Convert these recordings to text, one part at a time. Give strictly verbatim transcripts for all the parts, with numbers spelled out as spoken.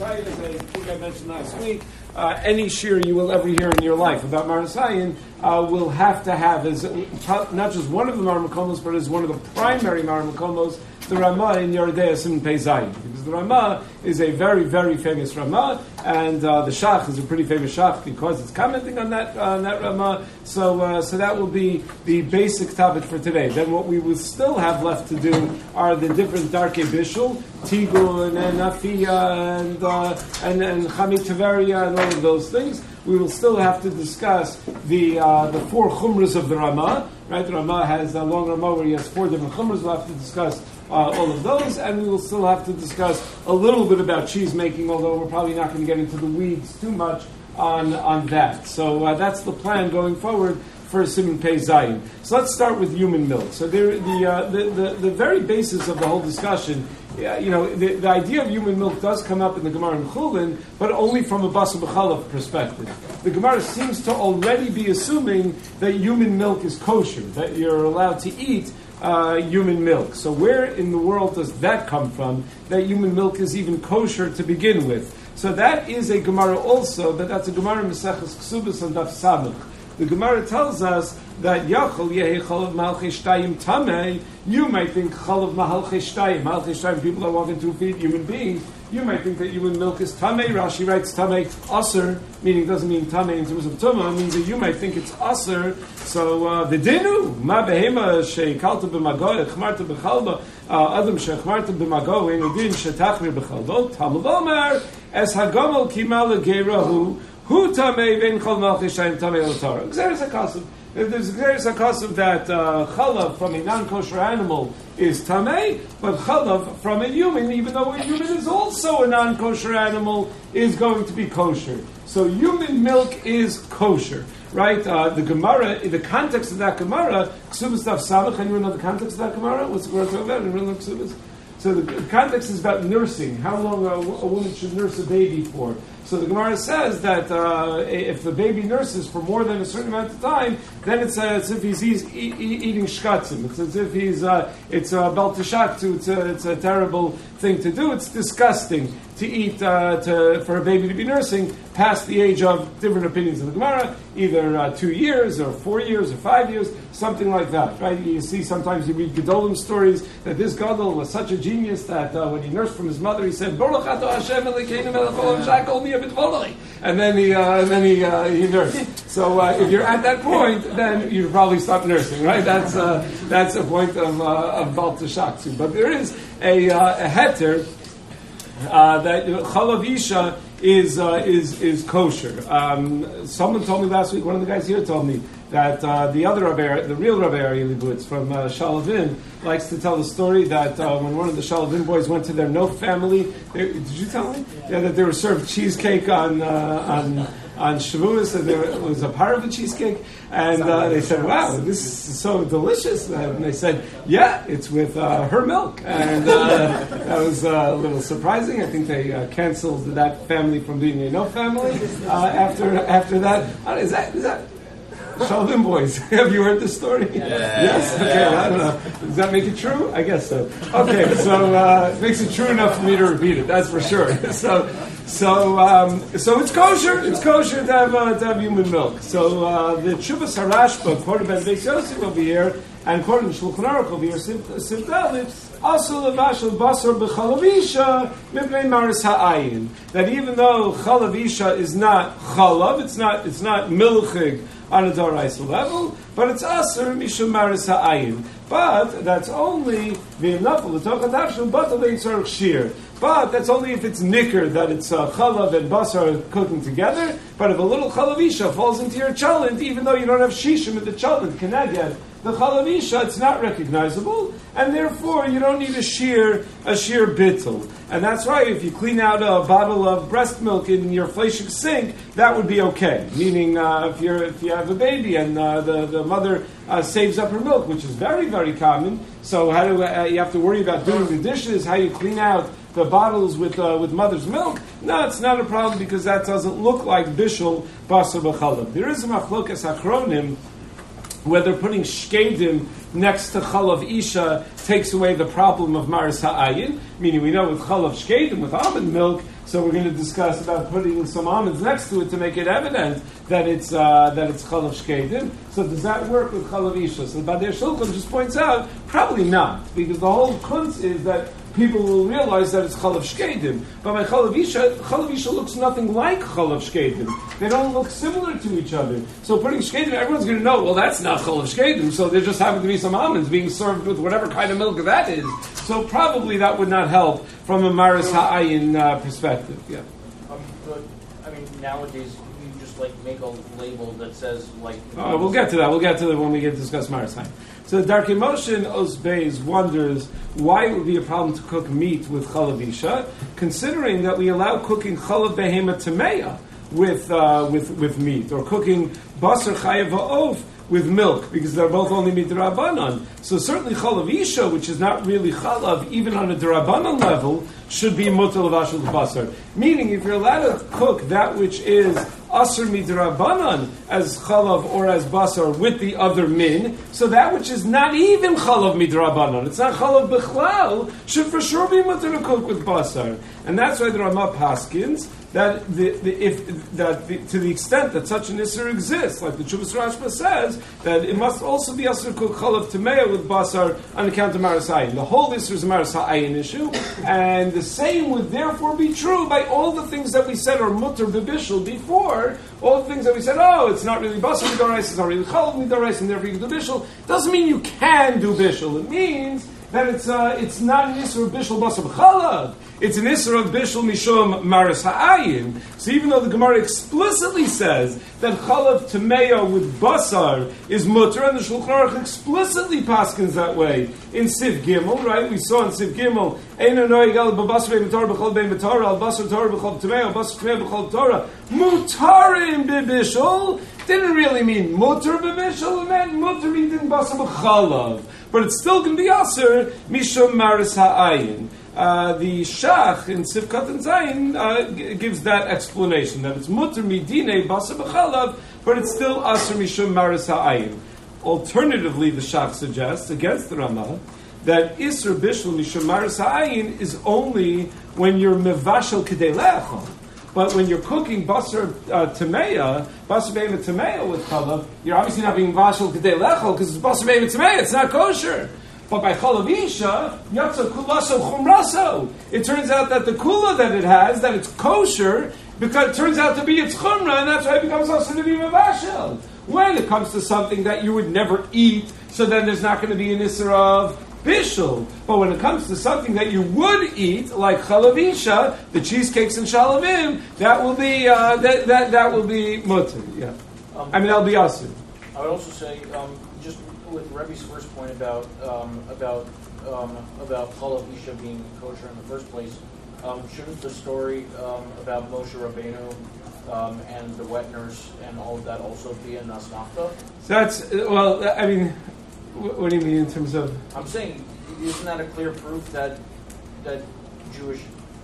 Sayin, as I think I mentioned last week, uh, any shir you will ever hear in your life about Mar Sayin uh, will have to have as not just one of the Mar Makomos, but as one of the primary Mar Makomos, the Ramah in Yeridei Siman Pei Zayin, because the Ramah is a very, very famous Ramah, and uh, the Shach is a pretty famous Shach because it's commenting on that uh, on that Ramah. So, uh, so that will be the basic topic for today. Then, what we will still have left to do are the different Darkei Bishul, Tigun and Afia and uh, and and Chamit Taveria and all of those things. We will still have to discuss the uh, the four chumras of the Ramah. Right, the Ramah has a long Ramah where he has four different chumras. We'll have to discuss Uh, all of those, and we will still have to discuss a little bit about cheese making, although we're probably not going to get into the weeds too much on, on that. So uh, that's the plan going forward for Siman Pei Zayin. So let's start with human milk. So there, the, uh, the, the the very basis of the whole discussion, yeah, you know, the, the idea of human milk does come up in the Gemara in Chulin, but only from a Basar B'chalav perspective. The Gemara seems to already be assuming that human milk is kosher, that you're allowed to eat Uh, human milk. So where in the world does that come from, that human milk is even kosher to begin with? So that is a Gemara also, but that's a Gemara Maseches Ksubas and Daf Samach. The Gemara tells us that Yachol Yehi Chalav Malchei Shtayim Tamei. You might think Chalav Malchei Shtayim. Malchei Shtayim, people are walking two feet, human beings. You might think that human milk is Tamei. Rashi writes Tamei Aser, meaning it doesn't mean Tamei in terms of Tumah, it means that you might think it's Aser. So, the Dinu, Ma Behema Shekalta B'Mago, Echmarta B'Chalba, Adam Shechmarta B'Mago, Enudin Shetachmir B'Chalba, Talmud Omer, Es Hagomel Kimala Geirahu, Hu Tamei Ben Chol Malchei Shtayim Tamei L'Torah. Xeris HaKasav. There's a Xeris HaKasav that uh, Chalav from a non-kosher animal is Tamei, but Chalav from a human, even though a human is also a non-kosher animal, is going to be kosher. So human milk is kosher, right? Uh, the Gemara, in the context of that Gemara, Ksubas Daf Samach, anyone know the context of that Gemara? What's the Gemara talking about? Anyone know Ksubas? So the, the context is about nursing, how long a, a woman should nurse a baby for. So the Gemara says that uh, if the baby nurses for more than a certain amount of time, then it's uh, as if he's, he's e- e- eating shkatzim. It's as if he's uh, it's a bel tishaktu. It's a it's a terrible thing to do. It's disgusting to eat uh, to for a baby to be nursing past the age of different opinions of the Gemara, either uh, two years or four years or five years, something like that. Right? You see, sometimes you read Gedolim stories that this Gadol was such a genius that uh, when he nursed from his mother, he said, "Baruch atah Hashem Elokeinu melech haolam shakol mi." And then he, uh, and then he, uh, he nursed. So uh, if you're at that point, then you probably stop nursing, right? That's uh, that's a point of uh, of Bal Tashaksu. But there is a, uh, a heter uh, that Chalav Isha is uh, is is kosher. Um, someone told me last week. One of the guys here told me that uh, the other Rabbi, the real Rabbi Aryeh Leibowitz from uh, Shalavim, likes to tell the story that uh, when one of the Shalavim boys went to their no family, they, did you tell me? Yeah, that they were served cheesecake on uh, on on Shavuos, and there was a part of the cheesecake, and uh, they said, "Wow, this is so delicious!" And they said, "Yeah, it's with uh, her milk," and uh, that was uh, a little surprising. I think they uh, canceled that family from being a no family uh, after after that. Uh, is that is that? Shalavim boys, have you heard this story? Yeah. Yes? Okay, I don't know. Does that make it true? I guess so. Okay, so uh, it makes it true enough for me to repeat it, that's for sure. So so, um, so it's kosher. It's kosher to have, uh, to have human milk. So uh, the Tshuvas HaRashba, quoted by Beis Yosef over here, and quoted in Shulchan Aruch over here, Sif Dalit, also levashel basar b'chalav isha mipnei maris ha'ayin. That even though chalav isha is not chalav, it's not it's not milchig on a doraisa level, but it's aser mishum maris ha'ayin. But that's only v'nafel l'tochatachshel batal v'yitzarich shir. But that's only if it's nicker, that it's uh, chalav and basar cooking together. But if a little chalav isha falls into your chalent, even though you don't have shishim in the chalent, keneged, the chalav isha, it's not recognizable, and therefore you don't need a sheer a sheer bittul. And that's right. If you clean out a bottle of breast milk in your fleshik sink, that would be okay. Meaning, uh, if you're if you have a baby and uh, the the mother uh, saves up her milk, which is very very common. So how do uh, you have to worry about doing the dishes? How you clean out the bottles with uh, with mother's milk? No, it's not a problem because that doesn't look like bishul basar b'chalav. There is a machlokas achronim whether putting shkedim next to chalav isha takes away the problem of maris ha'ayin, meaning we know with chalav shkedim, with almond milk, so we're going to discuss about putting some almonds next to it to make it evident that it's uh, that it's chalav shkedim. So does that work with chalav isha? So Badei Shulchan just points out, probably not, because the whole kunz is that people will realize that it's chalav shkedim. But my chalav isha, chalav isha looks nothing like chalav shkedim. They don't look similar to each other. So putting shkedim, everyone's going to know, well, that's not chalav shkedim. So there just happen to be some almonds being served with whatever kind of milk that is. So probably that would not help from a maris ha'ayin uh, perspective. Yeah. Um, but, I mean, nowadays you just like make a label that says like. Uh, we'll get to that. We'll get to that when we get to discuss maris ha'ayin. So Darkei Moshe in Osbeis wonders why it would be a problem to cook meat with chalav isha, considering that we allow cooking chalav behema tameya with uh, with with meat, or cooking basar chayav ha'of with milk, because they're both only midrabanan. So certainly chalav isha, which is not really chalav, even on a drabanan level, should be mutal avashul basar. Meaning, if you're allowed to cook that which is asr midrabanan as chalav or as basar with the other min, so that which is not even chalav midrabanan, it's not chalav bichlal, should for sure be mutal to cook with basar. And that's why the Ramah paskins that the, the, if that the, to the extent that such an isser exists, like the Chuvas Rashba says, that it must also be asr cook chalav tameya with basar on account of maris ha'ayin. The whole isser is a maris ha'ayin issue, and the same would therefore be true by all the things that we said are mutter b'bishul before. All the things that we said, oh, it's not really basar midarais, it's not really chalav midarais, and therefore you can do bishul. Doesn't mean you can do bishul. It means that it's uh, it's not an isser of bishul basar b'chalav. It's an isser of bishul mishum maris ha'ayin. So even though the Gemara explicitly says that chalav tameya with basar is mutter, and the Shulchan Aruch explicitly paskins that way in Siv Gimel, right? We saw in Siv Gimel, Eino noig al b'basar b'mitar b'chol b'mitar al basar torah b'chol tameya al basar tameya b'chol torah mutarim b'bishul. Didn't really mean mutter b'bishul, it meant mutter meaning basar b'chalav. But it's still going to be aser mishum maris ha'ayin. Uh, the Shach in Sivkat and Zayin uh, g- gives that explanation, that it's mutter midine basar b'chalav, but it's still aser mishum maris ha'ayin. Alternatively, the Shach suggests, against the Ramah, that isser bishul mishum maris ha'ayin is only when you're mevashel k'dei le'achol. But when you're cooking basar uh, tameya, basar be'ema tameya with chalav, you're obviously not being vashel k'dei lechol because it's basar be'ema tameya, it's not kosher. But by chalav isha, yatsa kulaso chumraso. It turns out that the kula that it has, that it's kosher, because it turns out to be its chumra, and that's why it becomes also to be mevashel. When it comes to something that you would never eat, so then there's not going to be an isser of bishul. But when it comes to something that you would eat, like chalav isha, the cheesecakes and shalavim, that will be uh, that, that that will be mutter. Yeah, um, I mean that'll be aser. I would also say, um, just with Rebbe's first point about um, about um, about chalav isha being kosher in the first place, um, shouldn't the story um, about Moshe Rabbeinu um, and the wet nurse and all of that also be in Asmachta? So that's well, I mean. What do you mean in terms of? I'm saying, isn't that a clear proof that that Jewish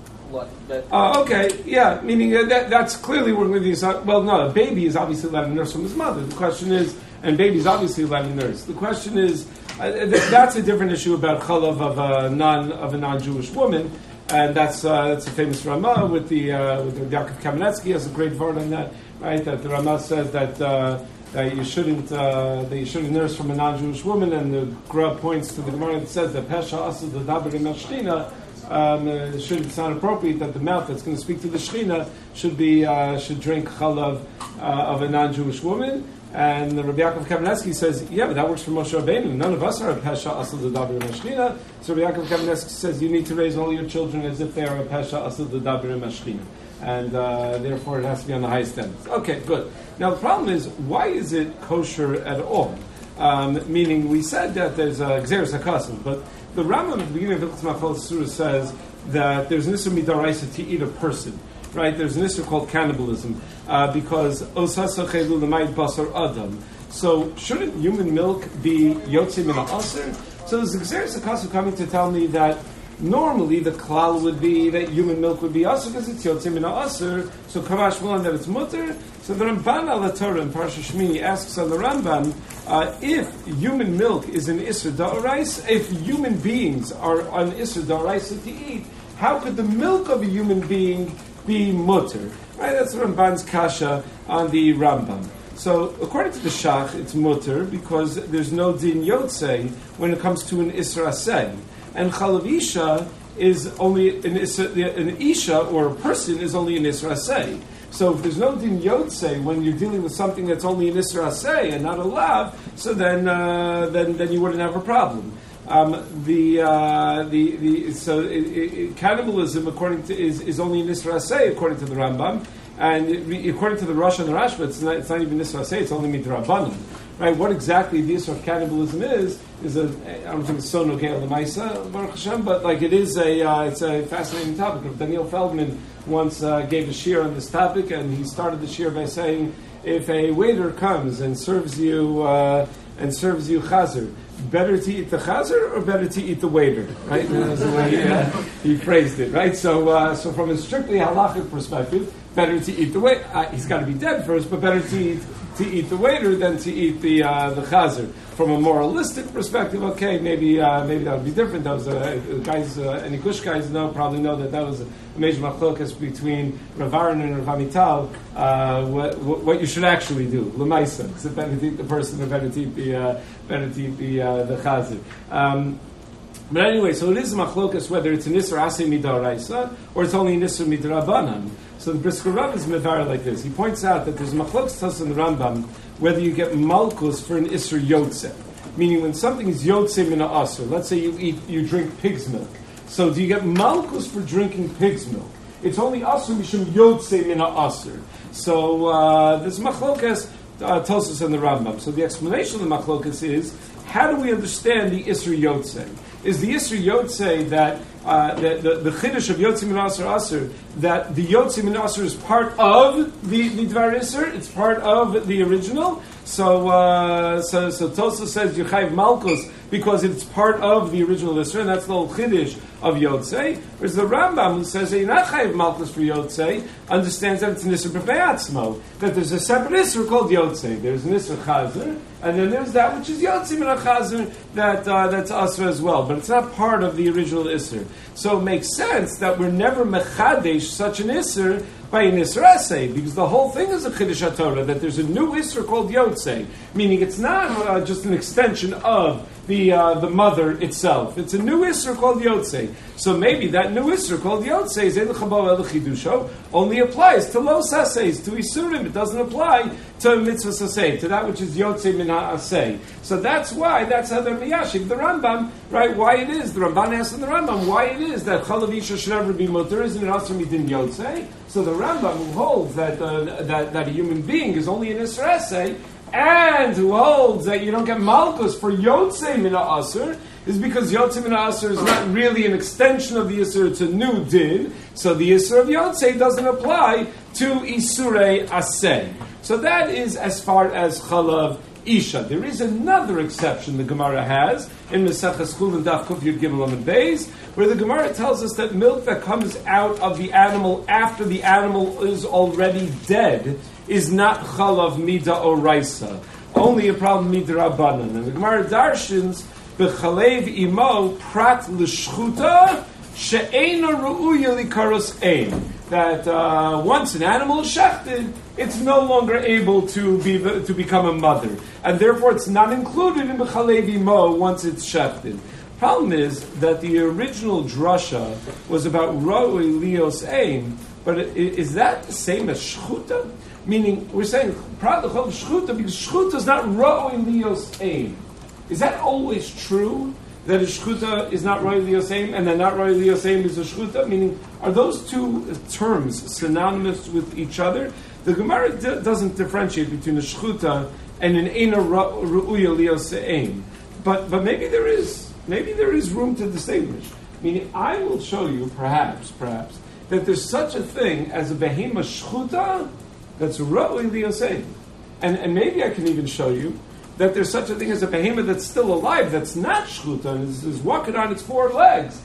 that? Oh, uh, okay, yeah. Meaning uh, that that's clearly one of these. Uh, well, no, a baby is obviously allowed to nurse from his mother. The question is, and baby is obviously allowed to nurse. The question is, uh, th- that's a different issue about chalav of a non of a non-Jewish woman, and that's uh, that's a famous Ramah with the uh, with the Yaakov Kamenetsky has a great word on that, right? That the Ramah says that. Uh, That you shouldn't, uh, that you shouldn't nurse from a non-Jewish woman, and the Gra points to the Gemara that says that Pesha Asad the Daber in Shechina, um, uh, should it's not appropriate that the mouth that's going to speak to the Shechina should be uh, should drink chalav uh, of a non-Jewish woman. And the Rabbi Yaakov Kamenetsky says, yeah, but that works for Moshe Rabbeinu. None of us are a Pesha Asad the Daber in Shechina. So Rabbi Yaakov Kamenetsky says you need to raise all your children as if they are a Pesha Asad the Daber in Shechina. And uh, therefore it has to be on the high standards. Okay, good. Now the problem is, why is it kosher at all? Um, meaning, we said that there's a Gzeres HaKasim, but the Rambam at the beginning of Hilchos Machal Surah says that there's an Issur Midaraisa to eat a person, right? There's an Issur called cannibalism, uh, because Osasa Chelu L'mayit Basar Adam. So shouldn't human milk be Yotze Min HaAser? So there's a Gzeres HaKasim coming to tell me that Normally, the klal would be that human milk would be asur because it's yotzei min asur. So kavash on that it's mutter. So the Ramban al Torah in Parsha Shmini asks on the Rambam uh, if human milk is an isur da'orais, if human beings are an isur da'orais to eat, how could the milk of a human being be mutter? Right, that's the Ramban's kasha on the Rambam. So according to the Shach, it's mutter because there's no din yotzei when it comes to an isur aseh. And chalav isha is only an isra, an isha or a person is only an isra aseh. So if there's no din yotzei when you're dealing with something that's only an isra aseh and not a lav, so then uh, then then you wouldn't have a problem. Um, the, uh, the the so it, it, cannibalism according to is, is only an isra aseh according to the Rambam, and it, according to the Rosh and the Rashba, it's not it's not even isra aseh, it's only midrabanan. Right, what exactly the issue of cannibalism is is a I don't think it's so nogei l'maisa Baruch Hashem, but like it is a uh, it's a fascinating topic. Daniel Feldman once uh, gave a shiur on this topic, and he started the shiur by saying, if a waiter comes and serves you uh, and serves you chazer, better to eat the chazer or better to eat the waiter? Right, that's the way he, uh, he phrased it. Right, so uh, so from a strictly halachic perspective, better to eat the waiter. Uh, he's got to be dead first, but better to eat. to eat the waiter than to eat the uh, the chazer. From a moralistic perspective, okay, maybe uh, maybe that would be different. That was uh, guys, uh, any Gush guys know probably know that that was a major machlokas between Rav Aaron and Rav Amital. Uh, what, what you should actually do, l'maisa, because it's better to eat the person, or better to eat the uh, better to eat the uh, the chazer. Um, But anyway, so it is a machlokas whether it's an isra aseh midaraisa or it's only an isra midrabanan. So the Brisker Rav is mevar like this. He points out that there's machlokas tos in the Rambam whether you get malchus for an isra yotze, meaning when something is yotze min ha'asur. Let's say you eat, you drink pig's milk. So do you get malchus for drinking pig's milk? It's only asur mishum yotze min ha'asur. So uh, there's machlokas uh, tos in the Rambam. So the explanation of the machlokas is, how do we understand the isra yotze? Is the Yisra Yotzei that uh, the, the, the Chiddush of Yotzei Min Asur Asur, that the Yotzei Min Asur is part of the, the Dvar Isser, it's part of the original? So uh, so, so Tosa says Yechayiv Malkus because it's part of the original Isser, and that's the whole Chiddush of Yotzei. Whereas the Rambam, who says that you're not Chayiv Malkus for Yotzei, understands that it's an Isser B'Pe'atzmo, that there's a separate Isser called Yotzei. There's an Isser Chazer, and then there's that which is Yotzei Min HaChazer, that, uh, that's Asr as well, but it's not part of the original Isser. So it makes sense that we're never Mechadesh such an Isser by an Isser Aseh, because the whole thing is a Chiddush HaTorah, that there's a new Isser called Yotzei, meaning it's not uh, just an extension of the uh, the mother itself. It's a new Isser called Yotzei. So maybe that new Isser called Yotzei is El Chabal El Chidusho, only applies to Los Aseis, to Isurim. It doesn't apply to Mitzvah Aseh, to that which is Yotzei Min HaAseh. So that's why, that's how they're Miyashik. The Rambam, right, why it is, the Ramban asks in the Rambam, why it is that Chalav Isha should never be Mutter, isn't it also Midin Yotzei? So the Rambam, who holds that, uh, that, that a human being is only an Isser Aseh, and who holds that you don't get malchus for Yotzei Min HaAsur, is because Yotzei Min HaAsur is not really an extension of the Isur, it's a new din, so the Isur of Yotzei doesn't apply to Isurei Aseh. So that is as far as Chalav Isha. There is another exception the Gemara has in Maseches Chulin Daf Kuf Yud Gimel Amud Beis, where the Gemara tells us that milk that comes out of the animal after the animal is already dead is not Chalav Mida Oraisa, only a problem Mida Rabbanan. And the Gemara darshins B'chalev Imo Prat L'Shchuta She'ena Ru'uya Likaros Ein, that uh, once an animal is shechted, it's no longer able to be to become a mother, and therefore it's not included in B'chalev Imo once it's shechted. Problem is that the original drasha was about Ro'ui Lios Ein, but is that the same as Shchuta? Meaning, we're saying Prat L'Chol Shchuta because Shchuta is not Ro'ui Lios Ein. Is that always true? That a shchuta is not roy liyoseim, and then not roy liyoseim is a shchuta? Meaning, are those two terms synonymous with each other? The Gemara d- doesn't differentiate between a shchuta and an eina ru'uya liyoseim. But but maybe there is maybe there is room to distinguish. Meaning, I will show you, perhaps, perhaps, that there's such a thing as a behema shchuta that's roy liyoseim, and and maybe I can even show you that there's such a thing as a behemoth that's still alive, that's not shchuta, and is, is walking on its four legs,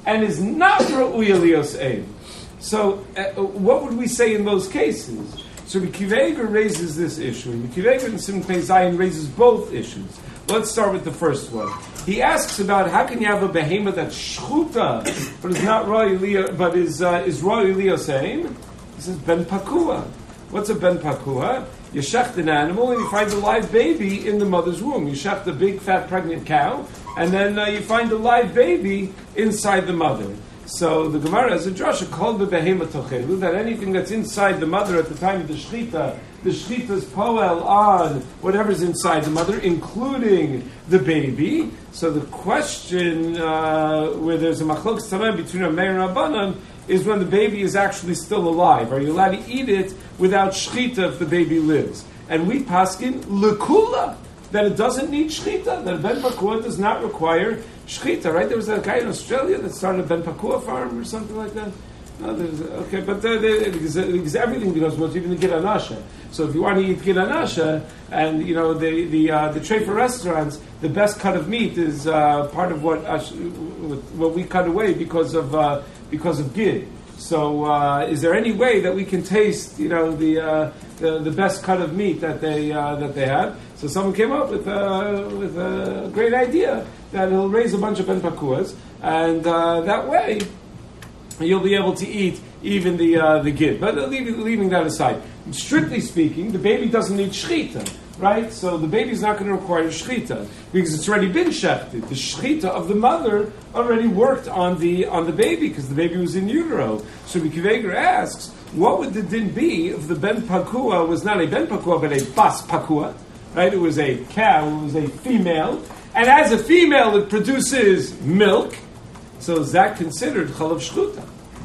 and is not Ra'uya Lios Ein. So, uh, what would we say in those cases? So, Rabbi Akiva Eiger raises this issue. Rabbi Akiva Eiger in Simon Pei Zayin raises both issues. Let's start with the first one. He asks about how can you have a behemoth that's shchuta, but is not Ra'uya, but is uh, is Ra'uya Lios Ein? He says ben pakua. What's a ben pakua? You shecht an animal and you find a live baby in the mother's womb. You shecht a big fat pregnant cow, and then uh, you find a live baby inside the mother. So the Gemara has a drasha called the behema tochelu, that anything that's inside the mother at the time of the shechita, the shechita's poel on whatever's inside the mother, including the baby. So the question uh, where there's a machlok tzareh between Rameir and Rabbanan is when the baby is actually still alive. Are you allowed to eat it without shechita if the baby lives? And we paskin lekula, that it doesn't need shechita, that Ben Pakua does not require shechita, right? There was a guy in Australia that started a Ben Pakua farm or something like that. No, there's, okay, but uh, there, because, because everything goes well, even the giranasha. So if you want to eat giranasha, and you know the the uh, the treifa restaurants, the best cut of meat is uh, part of what uh, what we cut away because of uh, because of gid. So uh, is there any way that we can taste, you know, the uh, the, the best cut of meat that they uh, that they have? So someone came up with uh, with a great idea that he'll raise a bunch of ben pakuas, and uh, that way you'll be able to eat even the uh, the gid. But leaving, leaving that aside, strictly speaking, the baby doesn't need shechita, right? So the baby's not going to require shechita because it's already been shechted. The shechita of the mother already worked on the on the baby because the baby was in utero. So Rabbi Akiva Eiger asks, what would the din be if the ben pakua was not a ben pakua but a bas pakua? Right? It was a cow. It was a female, and as a female, it produces milk. So is that considered chalav shchuta?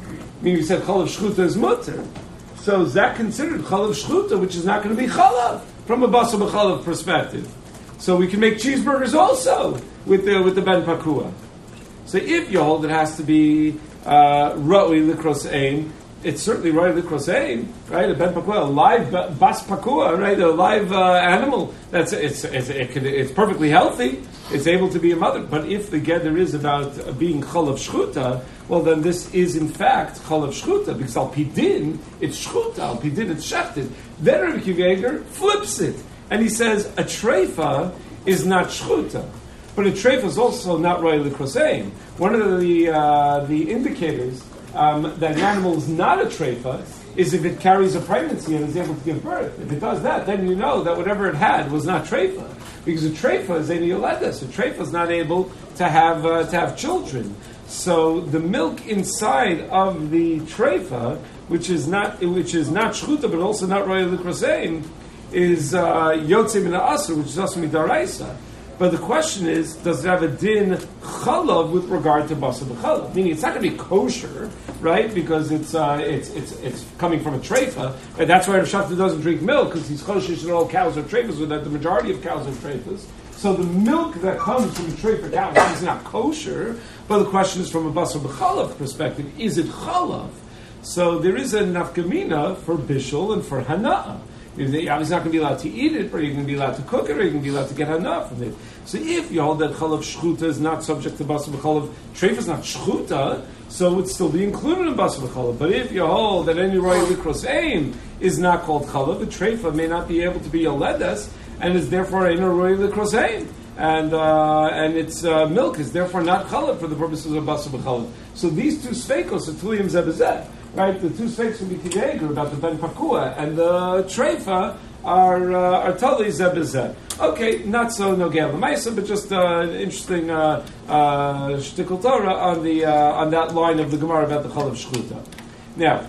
I mean, you said chalav shchuta is mutter. So is that considered chalav shchuta, which is not going to be chalav from a basar b'chalav perspective? So we can make cheeseburgers also with the with the ben pakua. So if you hold it has to be uh, ra'ui likros ein, it's certainly ra'ui likros ein, right? A ben pakua, a live bas pakua, right? A live uh, animal. That's it's it's it can, it's perfectly healthy. It's able to be a mother. But if the gather is about uh, being chalav shchuta, well, then this is in fact chalav shchuta, because al pidin, it's shchuta, al pidin, it's shechted. Then Rabbi Akiva Eiger flips it, and he says a treifa is not shchuta. But a treifa is also not roy likrosein. One of the uh, the indicators um, that an animal is not a treifa is if it carries a pregnancy and is able to give birth. If it does that, then you know that whatever it had was not treifa. Because a treifa is a yoledes. A treifa is not able to have uh, to have children. So the milk inside of the treifa, which is not which is not shchuta, but also not royal likrosein, is yotzei min ha'asur, which is also midaraisa. But the question is, does it have a din chalav with regard to basar b'chalav? Meaning, it's not going to be kosher, right? Because it's uh, it's it's it's coming from a treifa. Right? That's why Rav Shafta doesn't drink milk, because he's choshesh that all cows are treifas, or that the majority of cows are treifas. So the milk that comes from a treifa cow is not kosher. But the question is, from a basar b'chalav perspective, is it chalav? So there is a nafkamina for bishul and for hana'ah. You're obviously not going to be allowed to eat it, or you're going to be allowed to cook it, or you're going to be allowed to get enough from it. So if you hold that chalav shchuta is not subject to basar b'chalav, treifa is not shchuta, so it would still be included in basar b'chalav. But if you hold that any royal likros ein is not called chalav, the treifa may not be able to be yoledes, and is therefore in a royal likros ein. And uh, and its uh, milk is therefore not chalav for the purposes of basar b'chalav. So these two sveikos are tuliyim zebezeh. Right, the two sveiks from Rabbi Akiva Eiger about the ben pakua and the treifa are uh, are totally zebezeh. Okay, not so nogel l'maisa, but just uh, an interesting uh, uh, shtickle Torah on the uh, on that line of the Gemara about the chalav shchuta. Now,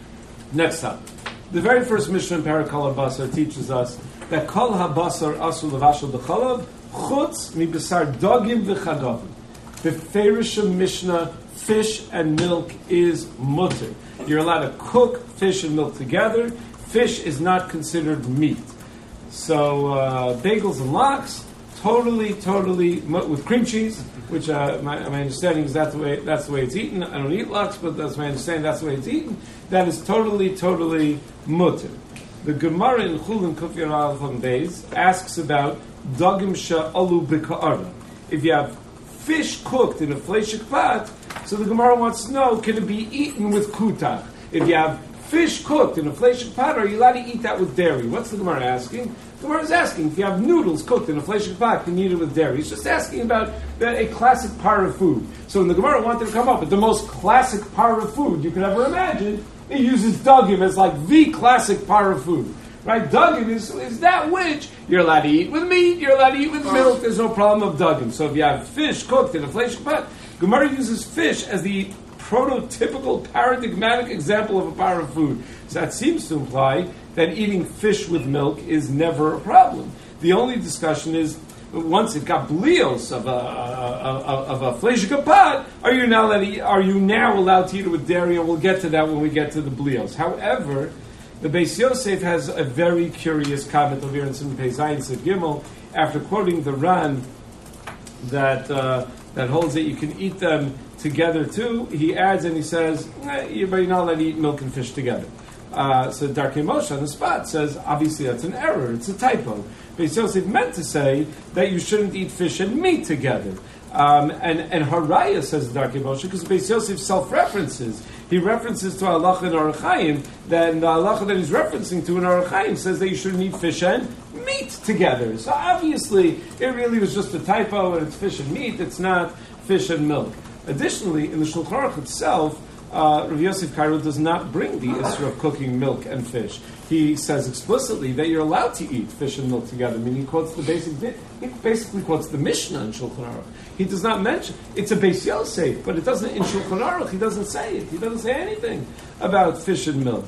next up, the very first Mishnah in Parakol Basar teaches us that kol habasar asul levashel b'chalav chutz mi b'sar dogim v'chagavim. The Feirishim Mishnah, fish and milk is mutter. You're allowed to cook fish and milk together. Fish is not considered meat. So uh, bagels and lox, totally, totally with cream cheese, which uh, my, my understanding is that's the way that's the way it's eaten. I don't eat lox, but that's my understanding. That's the way it's eaten. That is totally, totally mutter. The Gemara in Chulin Kufir Alfam Beis asks about dagim sha'alu b'ka'ara. If you have fish cooked in a fleshik pot, So the Gemara wants to know, can it be eaten with kutach? If you have fish cooked in a fleshik pot, are you allowed to eat that with dairy? What's the Gemara asking? The Gemara is asking, if you have noodles cooked in a fleshik pot, can you eat it with dairy? It's just asking about the, a classic para food. So when the Gemara wanted to come up with the most classic para food you could ever imagine, it uses dugim as like the classic para food. Right? Dugim is, is that which you're allowed to eat with meat, you're allowed to eat with milk, there's no problem of dugim. So if you have fish cooked in a fleshik pot, Gemara uses fish as the prototypical paradigmatic example of a para food. So that seems to imply that eating fish with milk is never a problem. The only discussion is once it got blios of a, a, a, of a fleshika pot, are you now allowed to eat, are you now allowed to eat it with dairy? And we'll get to that when we get to the blios. However, the Beis Yosef has a very curious comment over here in Simon Pei Zayin Sif Gimel after quoting the Ran that uh, that holds that you can eat them together too. He adds and he says, eh, you're not allowed to eat milk and fish together. Uh, so Darkei Moshe on the spot says, obviously that's an error, it's a typo. Beis Yosef meant to say that you shouldn't eat fish and meat together. Um, and, and Haraya says Darkei Moshe, because Beis Yosef self-references. He references to halacha in Orach Chaim, then the halacha that he's referencing to in Orach Chaim says that you shouldn't eat fish and meat together. So obviously, it really was just a typo, and it's fish and meat, it's not fish and milk. Additionally, in the Shulchan Aruch itself, uh, Rav Yosef Karo does not bring the issue of cooking milk and fish. He says explicitly that you're allowed to eat fish and milk together. I mean, he quotes the basic, he basically quotes the Mishnah in Shulchan Aruch. He does not mention, it's a Beis Yosef, but it doesn't, in Shulchan Aruch, he doesn't say it. He doesn't say anything about fish and milk.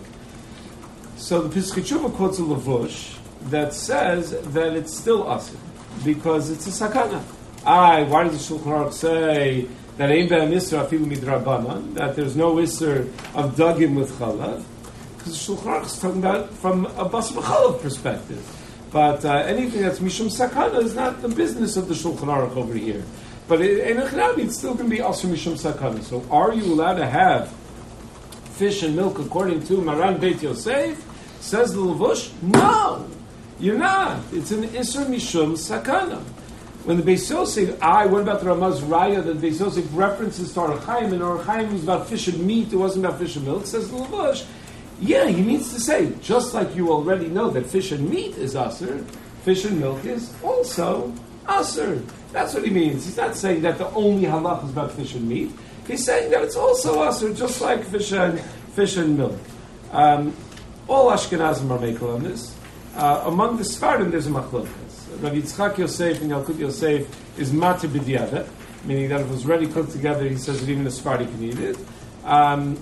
So the Pesach Tshuva quotes a Lavush that says that it's still asur, because it's a sakana. Aye, why does the Shulchan Aruch say that ein be'em isra afilu midrabanan, that there's no isser of dugim with chalav? Because the Shulchan Aruch is talking about from a basar b'chalav perspective. But uh, anything that's mishum sakana is not the business of the Shulchan Aruch over here. But in a it's still going to be asur mishum sakana. So are you allowed to have fish and milk according to Maran Beit Yosef? Says the Lavush, no, you're not. It's an isur mishum sakana. When the Beis Yosef, I, what about the Ramaz Raya, that the Beis Yosef references to Orach Chaim, and Orach Chaim was about fish and meat, it wasn't about fish and milk, says the Lavush, yeah, he means to say, just like you already know that fish and meat is asur, fish and milk is also asur. That's what he means. He's not saying that the only halach is about fish and meat. He's saying that it's also asur, just like fish and fish and milk. Um, all Ashkenazim are makel on this. Uh, among the Sfardim, there's a machlokas. Rav Yitzchak Yosef and Yalkut Yosef is matir b'diavad, meaning that if it was already cooked together, he says that even a Sephardi can eat it. Um,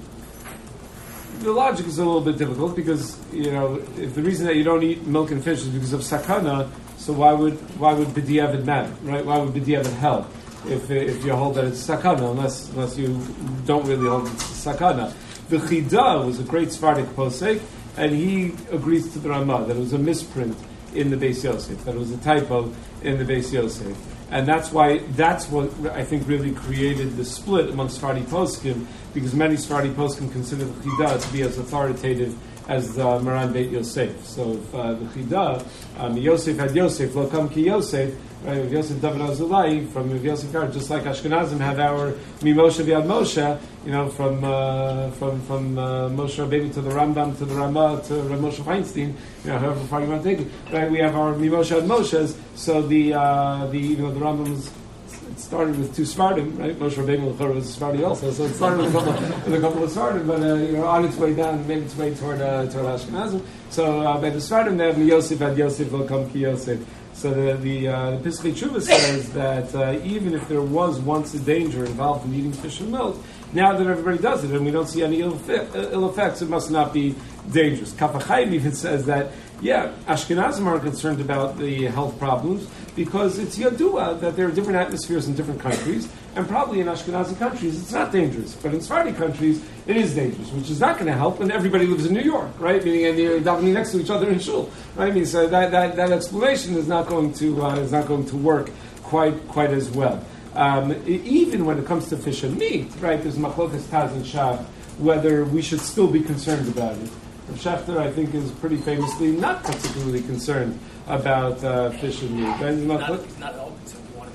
the logic is a little bit difficult because, you know, if the reason that you don't eat milk and fish is because of sakana, so why would why would b'diavad matter, right? Why would b'diavad help if if you hold that it's sakana, unless unless you don't really hold it's sakana? The Chida was a great Sephardic posek, and he agrees to the Ramah that it was a misprint in the Beis Yosef, that it was a typo in the Beis Yosef. And that's why, that's what I think really created the split among Sephardi poskim, because many Sephardi poskim consider the Chida to be as authoritative as the Maran Beit Yosef. So if uh, the Chida, um, Yosef had Yosef, lo kam ki Yosef, right, Yosef David Azulai, from Yosef Kar, just like Ashkenazim have our Mimoshe V'Yad Moshe, you know, from uh, from from uh, Moshe Rabbeinu to the Rambam to the Ramah to Rav Moshe Feinstein, you know, however far you want to take it, right? We have our Mimoshe Ad Moshes. So the uh, the you know the Rambam was, it started with two Svardim, right? Moshe Rabbeinu was a Svardi also, so it started with a couple, with a couple of Svardim, but uh, you know, on its way down, made its way toward uh, toward Ashkenazim. So uh, by the Svardim, they have Yosef Ad Yosef Lo Kam Ki Yosef. So the the, uh, the Pesach Tshuva says that uh, even if there was once a danger involved in eating fish and milk, now that everybody does it and we don't see any ill, fi- ill effects, it must not be dangerous. Kaf HaChaim even says that, yeah, Ashkenazim are concerned about the health problems because it's Yadua that there are different atmospheres in different countries, and probably in Ashkenazi countries it's not dangerous, but in Sephardi countries it is dangerous, which is not going to help when everybody lives in New York, right? Meaning, and they're davening next to each other in shul, right? I mean, so that, that, that explanation is not going to uh, is not going to work quite quite as well. Um, even when it comes to fish and meat, right? There's machlokas Taz and Shav whether we should still be concerned about it. Rav Schachter, I think, is pretty famously not particularly concerned about uh, fish and meat. Right? Not, not, not at all concerned. We wanted the O U to get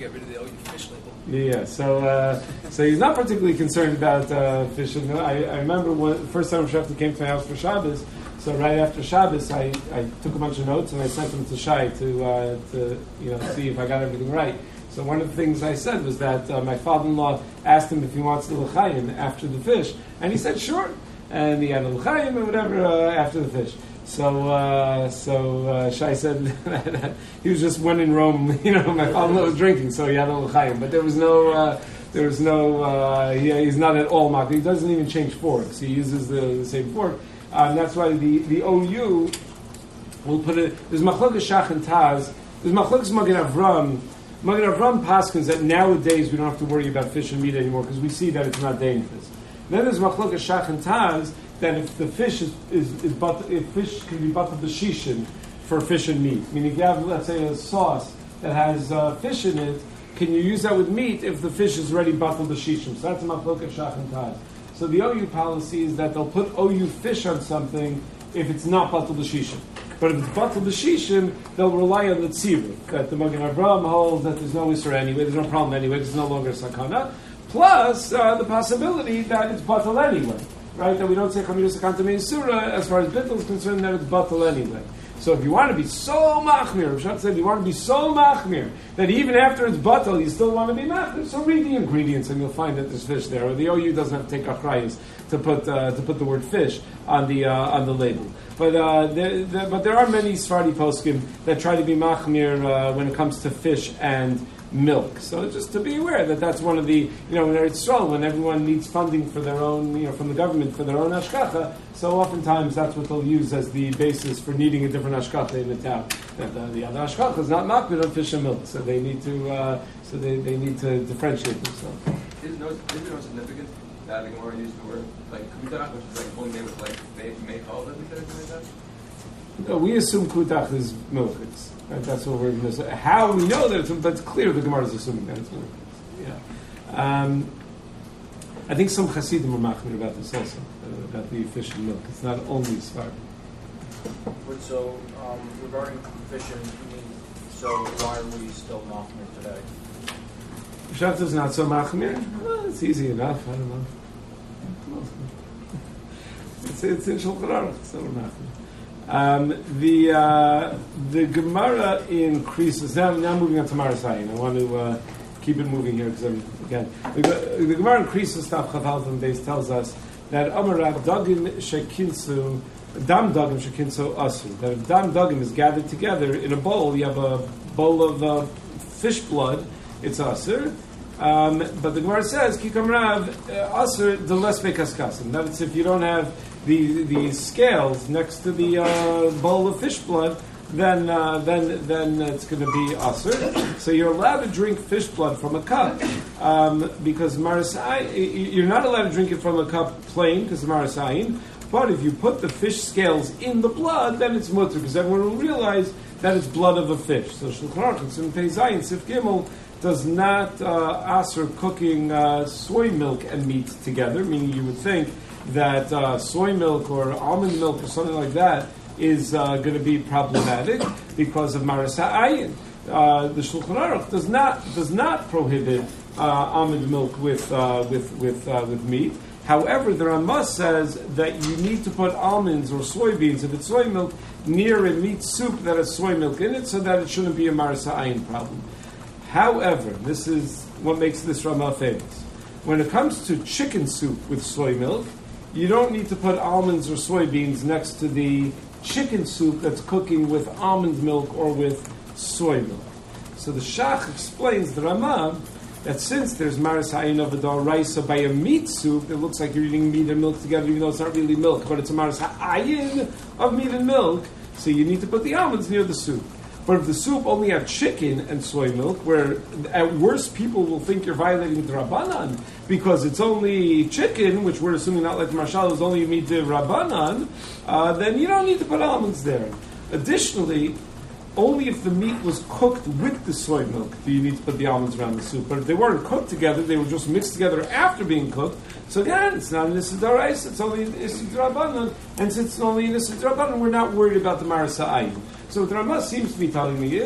get rid of the O U fish label. Yeah, so uh, so he's not particularly concerned about uh, fishing. I, I remember when, the first time Shefta came to my house for Shabbos, so right after Shabbos, I, I took a bunch of notes and I sent them to Shai to, uh, to you know see if I got everything right. So one of the things I said was that uh, my father-in-law asked him if he wants the l'chaim after the fish, and he said sure, and he had a l'chaim or whatever uh, after the fish. So, uh, so uh, Shai said that he was just when in Rome. You know, my father-in-law was drinking, so he had a l'chaim. But there was no, uh, there was no. Uh, he, he's not at all mock. He doesn't even change forks. He uses the, the same fork. Uh, and that's why the, the O U will put it. There's machlokas Shach and Taz. There's machlokas Magen Avram. Magen Avram paskins that nowadays we don't have to worry about fish and meat anymore because we see that it's not dangerous. Then there's machlokas Shach and Taz. That if the fish is, is, is but, if fish can be batal b'shishin for fish and meat, meaning if you have, let's say, a sauce that has uh, fish in it, can you use that with meat if the fish is already batal b'shishin? So that's a machlokas Shach and Taz. So the O U policy is that they'll put O U fish on something if it's not batal b'shishin. But if it's batal b'shishin, they'll rely on the tziruf, that the Magen Avraham holds that there's no isser anyway, there's no problem anyway, there's no longer sakana, plus uh, the possibility that it's batal anyway. Right, that we don't say Chamirus Akanta Surah as far as Bittul is concerned, that it's batal anyway. So if you want to be so machmir, Rav said you want to be so machmir that even after it's batal, you still want to be machmir. So read the ingredients and you'll find that there's fish there. Or the O U doesn't have to take achrayus to put uh, to put the word fish on the uh, on the label. But uh, there, there, but there are many Sephardi poskim that try to be machmir uh, when it comes to fish and milk. So just to be aware that that's one of the, you know, in Eretz Yisrael, when everyone needs funding for their own, you know, from the government for their own hashkacha, so oftentimes that's what they'll use as the basis for needing a different hashkacha in the town. That uh, the other hashkacha is not makbid on fish and milk, so they need to, uh, so they, they need to differentiate themselves. Is no, is there no significance that the Gemara used the word like kutach, which is like only made with like made made challah instead of anything like that? No, we assume kutach is milk. It's, right, that's what we're going to say. How we know that it's, but it's clear the Gemara is assuming that it's milk. Yeah. Um, I think some Hasidim are machmir about this also, uh, about the fish and milk. It's not only Sfardi. But so, um, regarding fish and meat, so why are we still machmir today? Shabbat is not so machmir. Well, it's easy enough. I don't know. It's, it's in Shulchan Aruch. It's not machmir. Um, the uh, the Gemara increases. Now, now moving on to Marasayin. I want to uh, keep it moving here because again the, the Gemara increases stuff. Chaval from base tells us that Amarav Dagim Shekinsu Dam Dagim Shekinsu Asu. That if Dam Dagim is gathered together in a bowl, you have a bowl of uh, fish blood. It's Asur. Um, but the Gemara says Kikam Rav Asur the less Bekaskasim. That is, if you don't have the the scales next to the uh, bowl of fish blood, then uh, then then it's going to be asur. So you're allowed to drink fish blood from a cup um, because marasai. You're not allowed to drink it from a cup plain because marasayin. But if you put the fish scales in the blood, then it's mutter because everyone will realize that it's blood of a fish. So Shulchan Aruch in Pei Zayin Sif Gimel does not uh, asur cooking uh, soy milk and meat together. Meaning you would think that uh, soy milk or almond milk or something like that is uh, going to be problematic because of marasa ayin. Uh, the Shulchan Aruch does not does not prohibit uh, almond milk with uh, with with uh, with meat. However, the Ramah says that you need to put almonds or soybeans, if it's soy milk, near a meat soup that has soy milk in it, so that it shouldn't be a marasa ayin problem. However, this is what makes this Ramah famous. When it comes to chicken soup with soy milk, you don't need to put almonds or soybeans next to the chicken soup that's cooking with almond milk or with soy milk. So the Shach explains the Ramah that since there's maris hayin of a daraisa by a meat soup, it looks like you're eating meat and milk together, even though it's not really milk, but it's a maris hayin of meat and milk, so you need to put the almonds near the soup. But if the soup only had chicken and soy milk, where at worst people will think you're violating the Rabbanan because it's only chicken, which we're assuming not like Marshal is only meat the Rabbanan, uh, then you don't need to put almonds there. Additionally, only if the meat was cooked with the soy milk do you need to put the almonds around the soup. But if they weren't cooked together, they were just mixed together after being cooked. So again, it's not an Issa D'Oraisa, it's only an Issa D'Rabbanan. And since it's only an Issa D'Rabbanan, we're not worried about the Marasa Ayin. So what the Ramah seems to be telling me is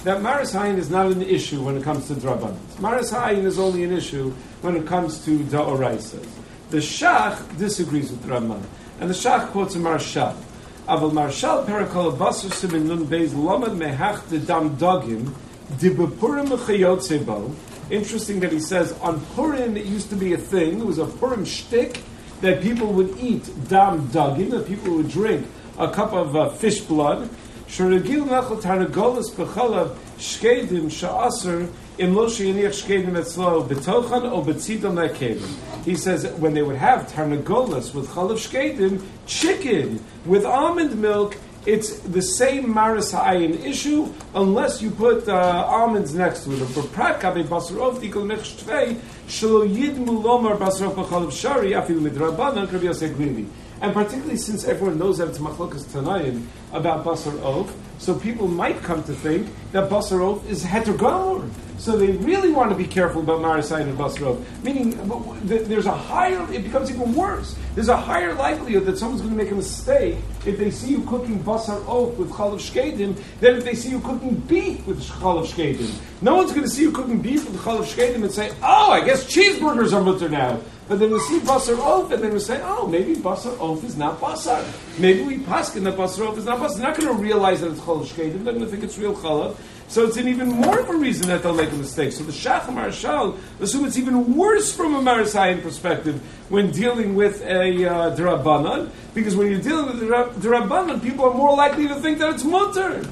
that Maris Hayin is not an issue when it comes to Drabanan. Maris Hayin is only an issue when it comes to Da'oraisas. The Shach disagrees with Ramban, and the Shach quotes a Marshal. Aval Marshal Perakol Basar Simin Nun Beis Lomad Mehach de Dam Dogim Di Bepurim Mechayot Sebo. Interesting that he says on Purim it used to be a thing. It was a Purim shtick that people would eat Dam Dogim, that people would drink a cup of uh, fish blood. Shuragil Nechel Tarnagolas Bechalav Shkedim Sha'aser Im Lo Sheyaniach Shkedim Etzlo Betochan O Betzidon Lekevim. He says that when they would have Tarnagolas with Chalav Shkedim, chicken with almond milk, it's the same Maris Ha'ayin issue unless you put uh, almonds next to it. For Prat Kabe Basarov Tikol Nech Shtvei Shelo Yidmu Lomar Basarov B'Chalav Shari Afilu Midrabanan Rabbi Yosef Glili. And particularly since everyone knows that it's Machlokas Tanayim about Basar Oaf, so people might come to think that Basar Oaf is Hetergamor. So they really want to be careful about Maris Hayin and Basar Oaf. Meaning, there's a higher, it becomes even worse. There's a higher likelihood that someone's going to make a mistake if they see you cooking Basar Oaf with Chalav Shkedim than if they see you cooking beef with Chalav Shkedim. No one's going to see you cooking beef with Chalav Shkedim and say, oh, I guess cheeseburgers are mutter now. But then we'll see Basar Oaf, and then we'll say, oh, maybe Basar Oaf is not Basar. Maybe we paskin that Basar Oaf is not Basar. They're not going to realize that it's Chalav Shkedim. They're going to think it's real Chalav. So it's an even more of a reason that they'll make a mistake. So the Shach Marshal assume it's even worse from a Maris Hayin perspective when dealing with a uh, D'Rabbanan, because when you're dealing with a D'Rabbanan, people are more likely to think that it's mutter.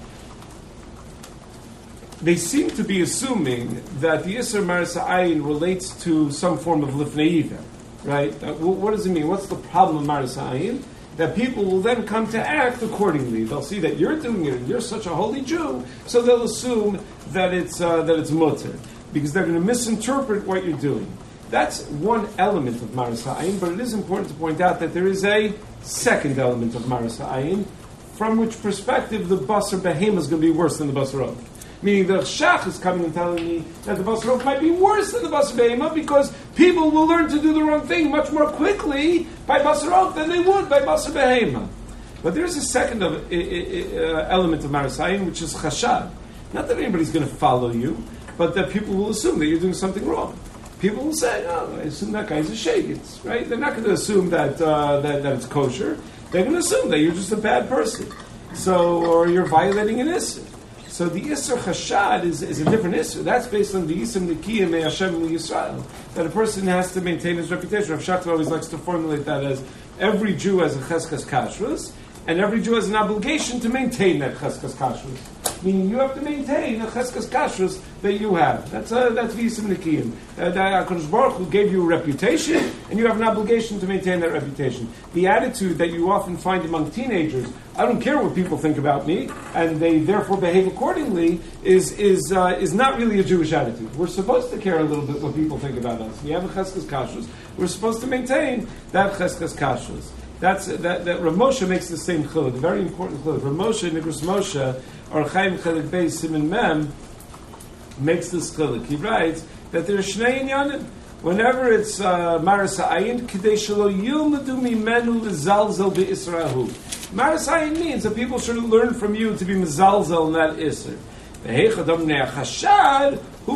They seem to be assuming that the Isser Maris Hayin relates to some form of Lifnei Iver, right? Uh, what does it mean? What's the problem of Maris Hayin? That people will then come to act accordingly. They'll see that you're doing it, and you're such a holy Jew, so they'll assume that it's uh, that it's mutter, because they're going to misinterpret what you're doing. That's one element of Maris Hayin, but it is important to point out that there is a second element of Maris Hayin, from which perspective the Basar Behema is going to be worse than the Basar Oaf. Meaning the Shach is coming and telling me that the Basar Oaf might be worse than the Basar Behema because people will learn to do the wrong thing much more quickly by Basar Oaf than they would by Basar Behema. But there's a second of, uh, uh, element of Maris Hayin, which is Chashad. Not that anybody's going to follow you, but that people will assume that you're doing something wrong. People will say, oh, I assume that guy's a shegitz, right? They're not going to assume that, uh, that that it's kosher. They're going to assume that you're just a bad person. So, or you're violating an issur. So the Isser Chashad is, is a different Isser. That's based on the Yisem Nikiyah Me Hashem Yisrael. That a person has to maintain his reputation. Rav Shachter always likes to formulate that as every Jew has a Cheskas Kashrus, and every Jew has an obligation to maintain that Cheskas Kashrus. Meaning you have to maintain the Cheskas Kashrus that you have. That's uh, that's Yisem Nikiyah. Uh, that HaKadosh Baruch Hu gave you a reputation, and you have an obligation to maintain that reputation. The attitude that you often find among teenagers, I don't care what people think about me, and they therefore behave accordingly, is is uh, is not really a Jewish attitude. We're supposed to care a little bit what people think about us. We have a Cheskas Kashrus. We're supposed to maintain that Cheskas Kashrus. That's that. That Rav Moshe makes the same chiluk, very important chiluk. Rav Moshe Nigros Moshe or Chaim Chelik Beis Siman Mem makes this chiluk. He writes that there are shnei inyanim. Whenever it's uh, Maris Hayin, Kidei Shelo Yilmadu Mimenu L'Zalzel BeIsrahu. Maris Hayin means that people should learn from you to be mezalzel in that Isser. Chashad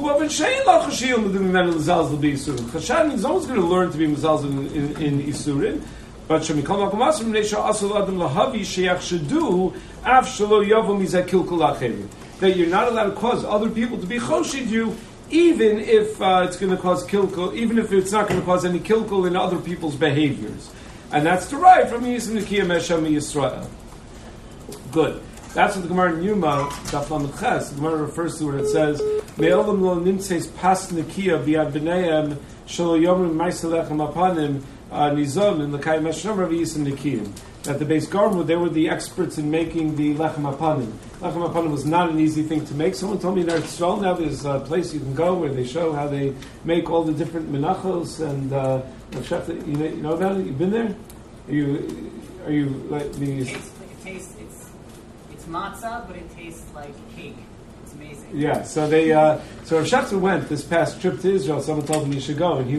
Chashad means no one's going to learn to be mezalzel in, in, in Isurin. But Shemikol Makom Asrim Asal Adam Lahavi Sheach Shadu Af Shelo Yavu Mizakil Kulachim. That you're not allowed to cause other people to be choshid you, even if uh, it's going to cause kilkul, even if it's not going to cause any kilkul in other people's behaviors. And that's derived from Yisem Nikiyah Meshem Yisrael. Good. That's what the Gemara in Yuma, Daf Lamed Ches, the Gemara refers to where it says, Me'olam lo nimtzeis pas Nikiyah biad b'neihem shelo yomrim ma'aselechem apanim nizom in the L'kai Meshem Rav Yisem Nikiyah. That the Beis Garmud, they were the experts in making the Lechem Apanim. Lechem Apanim was not an easy thing to make. Someone told me in Eretz Yisrael now there's a place you can go where they show how they make all the different menachos and uh, you know, you know about it? You've been there? Are you are you like the? It tastes, it tastes it's it's matzah, but it tastes like cake. It's amazing. Yeah. So they uh, so Rav Shachter went this past trip to Israel. Someone told him he should go, and he was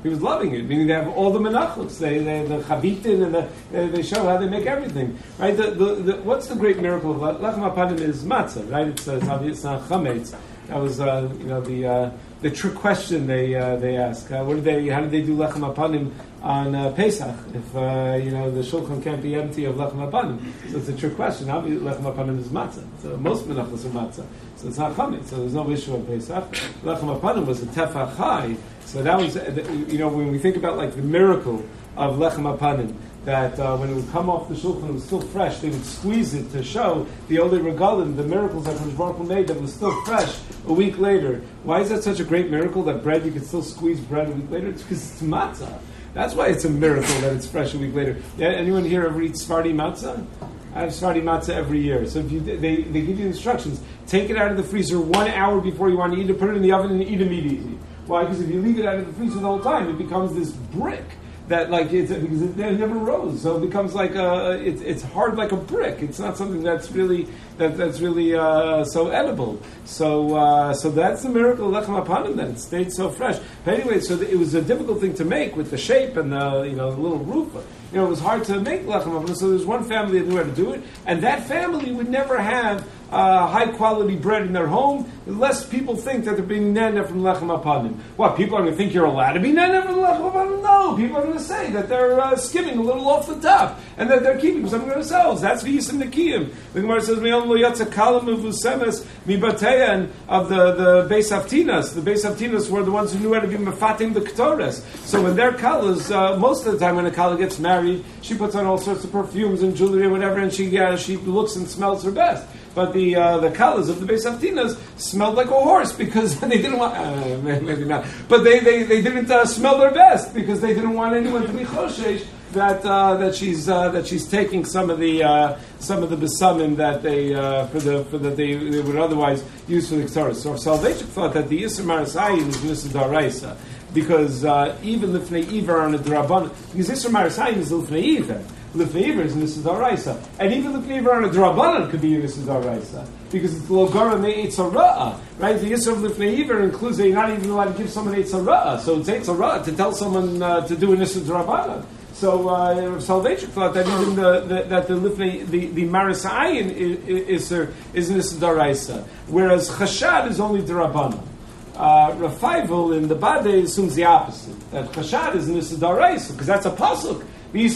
He was loving it, meaning they have all the menachos, they, they the chavitin, and the, they, they show how they make everything, right? The, the, the, what's the great miracle of lechem hapanim is matzah, right? It's uh, it's not chametz. That was uh, you know the uh, the trick question they uh, they ask. Uh, what did they? How did they do lechem hapanim on uh, Pesach? If uh, you know the shulchan can't be empty of lechem hapanim, so it's a trick question. Obviously, lechem hapanim is matzah. So most menachos are matzah, so it's not chametz. So there's no issue on Pesach. Lechem hapanim was a tefach chai. So that was, you know, when we think about like the miracle of lechem hapanim, that uh, when it would come off the shulchan, it was still fresh. They would squeeze it to show the Olei Regalim, the miracles that Hakadosh Baruch Hu made that was still fresh a week later. Why is that such a great miracle that bread you can still squeeze bread a week later? It's because it's matzah. That's why it's a miracle that it's fresh a week later. Yeah, anyone here ever eat Sephardi matzah? I have Sephardi matzah every year. So if you they they give you instructions, take it out of the freezer one hour before you want to eat it, put it in the oven and eat immediately. Why? Because if you leave it out of the freezer the whole time, it becomes this brick that, like, it's because it never rose, so it becomes like a, it's it's hard like a brick. It's not something that's really that that's really uh, so edible. So uh, so that's the miracle of lechem hapanim. That it stayed so fresh. But anyway, so it was a difficult thing to make with the shape and the you know the little roof. You know, it was hard to make lechem hapanim. So there's one family that knew how to do it, and that family would never have Uh, high quality bread in their home, lest people think that they're being nana from lechem hapanim. What, people are going to think you're allowed to be nana from lechem hapanim? No, people are going to say that they're uh, skimming a little off the top, and that they're keeping something for themselves. That's v'yisim nekiyim. The Gemara says, "Me'om lo yatsa kalam uvusemes mibateyan," of the the Beis Haftinas. The Beis Haftinas were the ones who knew how to be mefatim the ketores. So when their kalas, uh, most of the time when a kala gets married, she puts on all sorts of perfumes and jewelry and whatever, and she uh, she looks and smells her best. But the uh, the kalas of the Beis Haftinas smelled like a horse because they didn't want, uh, maybe not, but they, they, they didn't uh, smell their best because they didn't want anyone to be choshesh that uh, that she's uh, that she's taking some of the uh, some of the besamim that they uh, for the for that they, they would otherwise use for the ketores. So Salvation thought that the Yisur Marasayin is Nisa Daraisa because uh, even Lifnei Iver on a Draban, because Yisur Marasayin is Lifnei Iver. Lefeiver is Nisa Daraisa, and even Lefeiver on a Drabanan could be Nisa Daraisa because it's Logara Me'etzara'ah, right? The Yisur of Lefeiver includes that you're not even allowed to give someone Eitzara'ah, so it's Eitzara'ah to tell someone uh, to do a Nisa Drabanan. So uh, Salvation thought that even the, the that the Lifnei the the Marasayin is is, is Nisa Daraisa, whereas Chashad is only Drabanan. Uh, Rafaival in the Bade assumes the opposite, that Chashad is Nisa Daraisa because that's a pasuk. Whereas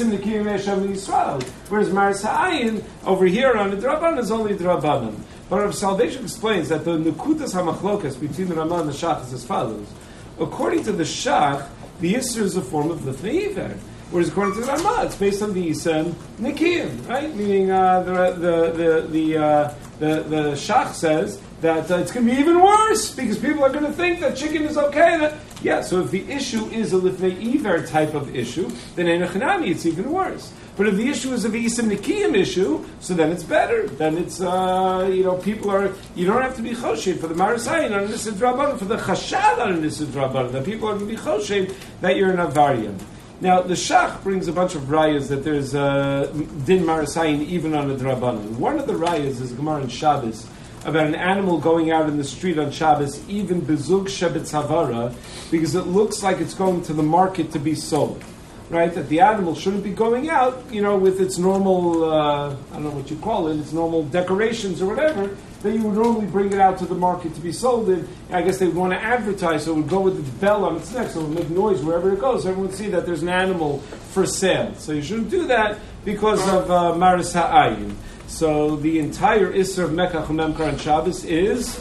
Maris Ha'ayin over here on the Drabanan is only Drabanan. But Rav Salvation explains that the Nukutas HaMachlokas between the Ramah and the Shach is as follows. According to the Shach, the Yisr is a form of Lifnei Iver. Whereas according to the Ramah, it's based on the Yisem Nikiyim, right? Meaning uh, the the the the, uh, the the Shach says that uh, it's going to be even worse because people are going to think that chicken is okay. That, yeah, so if the issue is a Lifnei Iver type of issue, then in a Chanami it's even worse. But if the issue is a V'yisem Nikiyim issue, so then it's better. Then it's, uh, you know, people are, you don't have to be Choshev for the Marasayin on a Nisa Drabanan, for the Chashad on a Nisa Drabanan, that people are going to be Choshev that you're an Avarian. Now, the Shach brings a bunch of rayas that there's uh, Din Marasayin even on a Drabanan. One of the rayas is Gemara in Shabbos, about an animal going out in the street on Shabbos, even bezug shebetz havara, because it looks like it's going to the market to be sold, right? That the animal shouldn't be going out, you know, with its normal, uh, I don't know what you call it, its normal decorations or whatever, that you would normally bring it out to the market to be sold in. I guess they would want to advertise, so it would go with its bell on its neck, so it would make noise wherever it goes. So everyone would see that there's an animal for sale. So you shouldn't do that because of uh, Maris Ha'ayin. So the entire Isser of Mekach Memkar and Shabbos is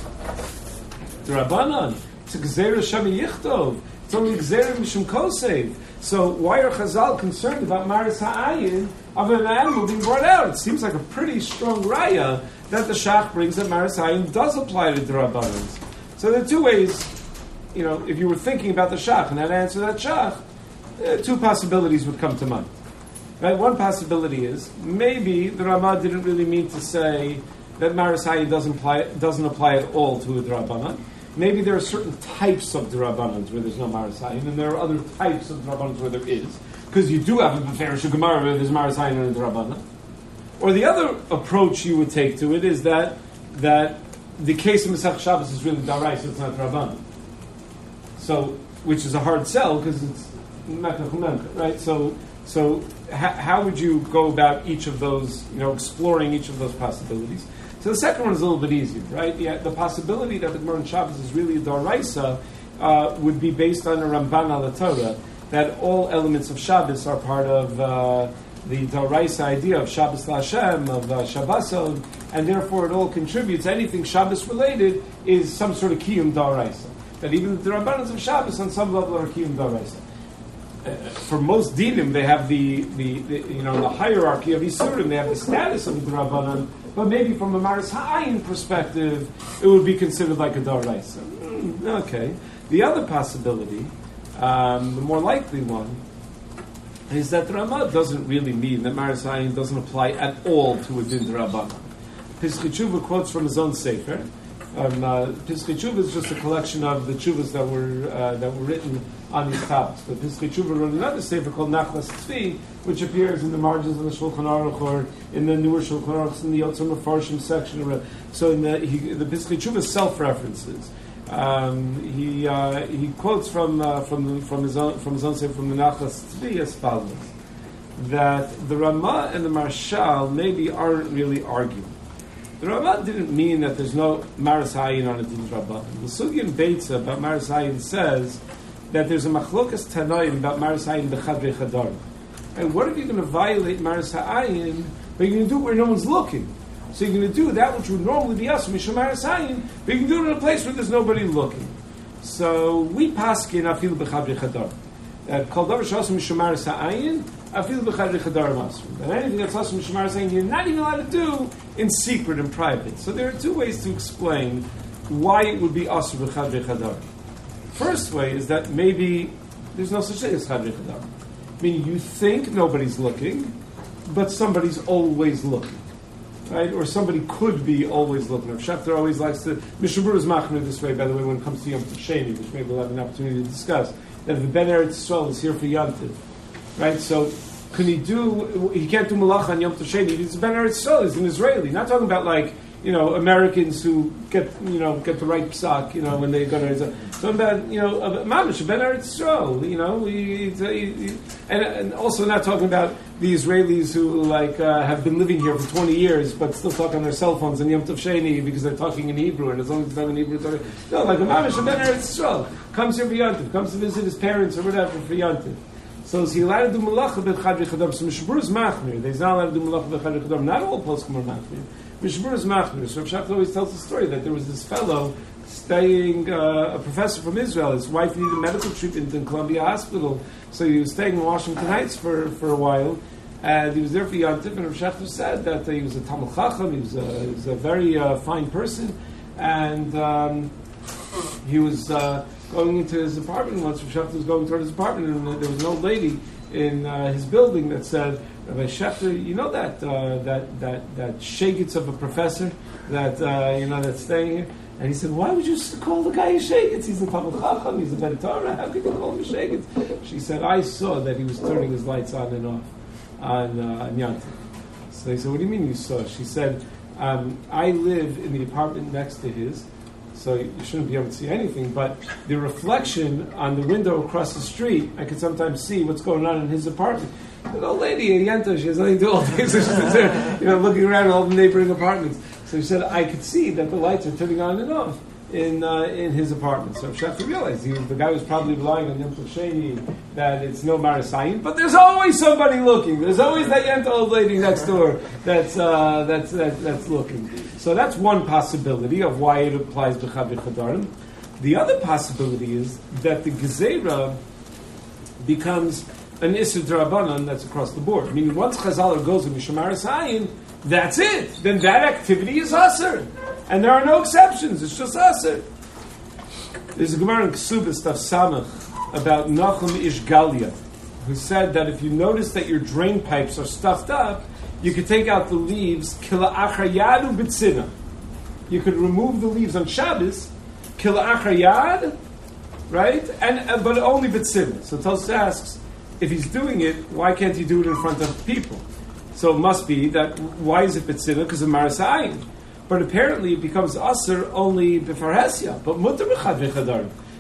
Drabanan. It's a Gzeira Shemi Yichtov. It's only Gzeira Mishum Kosev. So why are Chazal concerned about Maris Ha'ayin of an animal being brought out? It seems like a pretty strong raya that the Shach brings that Maris Ha'ayin does apply to Drabanans. So there are two ways, you know, if you were thinking about the Shach and how to answer that Shach, uh, two possibilities would come to mind. Right? One possibility is maybe the Ramah didn't really mean to say that Maris Ha'ayin doesn't apply doesn't apply at all to a Drabanan. Maybe there are certain types of Drabanans where there's no Maris Ha'ayin, and there are other types of Drabanans where there is, because you do have a Beferish Gemara where there's Maris Ha'ayin and a Drabanan. Or the other approach you would take to it is that that the case of Masech Shabbos is really Darai, so it's not Drabanan. So which is a hard sell because it's Mecca Chumemka, right? So, so ha- how would you go about each of those, you know, exploring each of those possibilities? So the second one is a little bit easier, right? The, the possibility that the Gemara in Shabbos is really a Daraisa uh, would be based on a Ramban al Torah, that all elements of Shabbos are part of uh, the Daraisa idea of Shabbos LaHashem, of uh, Shabboson, and therefore it all contributes. Anything Shabbos related is some sort of Kiyum Daraisa. That even the Rabbanos of Shabbos on some level are Kiyum Daraisa. Uh, for most dinim, they have the, the, the you know the hierarchy of Isurim. They have the status of the Rabbanon, but maybe from a Maris Ha'ayin perspective, it would be considered like a Daraisa. Mm, okay. The other possibility, um, the more likely one, is that the Ramah doesn't really mean that Maris Ha'ayin doesn't apply at all to a din Rabbanon. Pischei Tshuva quotes from his own sefer. Um, uh, Pischei Tshuva is just a collection of the tshuvas that were uh, that were written on these topics. But Pischei Tshuva wrote another sefer called Nachlas Tzvi, which appears in the margins of the Shulchan Aruch or in the newer Shulchan Aruch in the Yotzei Mefarshim section. So in the he, the Pischei Tshuva self-references. Um, he uh, he quotes from uh, from from his own from his own sefer from the Nachlas Tzvi as follows: that the Ramah and the Marshal maybe aren't really arguing. The Ramah didn't mean that there's no Maris Hayin on a Din Rabbanon. The Sugyan Beitza about Maris Hayin says that there's a Machlokas Tanoim about Maris Hayin b'Chadrei Chadarim. And what if you're going to violate Maris Hayin, but you're going to do it where no one's looking? So you're going to do that which would normally be us, Mishum Maris Hayin, but you can do it in a place where there's nobody looking. So we paskin afilu b'Chadrei Chadarim. That Kol Davar Sh'asim Mishum Maris Hayin, afilu b'Chadrei Chadarim Asur. That anything that's Asim Mishum Maris Hayin, you're not even allowed to do in secret and private. So there are two ways to explain why it would be Asur b'Chadrei Chadarim. First way is that maybe there's no such thing as Chadrei Chadarim. I mean, you think nobody's looking, but somebody's always looking. Right? Or somebody could be always looking. Rav Shechter always likes to... Mishabur is machmir this way, by the way, when it comes to Yom Tov Sheni, which maybe we'll have an opportunity to discuss, that the Ben Eretz Yisrael is here for Yom Tov. Right? So, can he do... He can't do malach on Yom Tov Sheni. He's Ben Eretz Yisrael. He's an Israeli. Not talking about, like, you know, Americans who get, you know, get the right psak, you know, when they go to Israel. Talking about, you know, Mamish, Ben Eretz Yisrael, you know, he, he, he, and, and also not talking about the Israelis who, like, uh, have been living here for twenty years, but still talk on their cell phones in Yom Tov Sheni because they're talking in Hebrew, and as long as it's not in Hebrew, talking, no, like a Mamish, Ben Eretz Yisrael, comes here for Yom Tov, comes to visit his parents or whatever for Yom Tov. So is he allowed to do malacha b'chadrei chadarim? So Mishabur is machmir. He's not allowed to do malacha b'chadrei chadarim. Not all poskim are machmir. Mishabur is machmir. So Rav Shechter always tells the story that there was this fellow staying, uh, a professor from Israel. His wife needed medical treatment in Columbia Hospital, so he was staying in Washington Heights for, for a while, and he was there for Yom Tov. And Rav Shechter said that uh, he was a Talmud Chacham. He was a, he was a very uh, fine person, and um, he was. Uh, going into his apartment once. Rav Shechter was going toward his apartment, and there was an old lady in uh, his building that said, Rabbi Shechter, you know that uh, that that that shagitz of a professor that uh, you know that's staying here? And he said, why would you call the guy a shagitz? He's a Talmud Chacham, he's a Ben Torah, how could you call him a shagitz? She said, I saw that he was turning his lights on and off on, uh, on Yom Tov. So he said, what do you mean you saw? She said, um, I live in the apartment next to his, so you shouldn't be able to see anything, but the reflection on the window across the street, I could sometimes see what's going on in his apartment. The old lady, a Yenta, she has nothing to do all day, so she's there, you know, looking around all the neighboring apartments. So she said, I could see that the lights are turning on and off in uh, in his apartment. So Shechter realized he, the guy was probably relying on Yom Tov Sheni, that it's no Marasayin, but there's always somebody looking. There's always that Yenta old lady next door that's uh, that's that, that's looking. So that's one possibility of why it applies to Chadrei Chadarim. The other possibility is that the Gezerah becomes an Isser D'Rabbanan that's across the board. Meaning once Chazal goes in Mishum Marasayin, that's it. Then that activity is Asr. And there are no exceptions. It's just Asr. There's a Gemara in Kesubah, Stav Samach, about Nachum Ish Galia, who said that if you notice that your drain pipes are stuffed up, you could take out the leaves, Kila Achar Yadu B'tzina. You could remove the leaves on Shabbos, Kila Achar Yad, right? And uh, but only B'tzina. So Tosfos asks, if he's doing it, why can't he do it in front of people? So it must be that, why is it B'tzina? Because of Marasayin. But apparently it becomes Asr only B'farhesya, but Mutter B'chadrei Chadarim.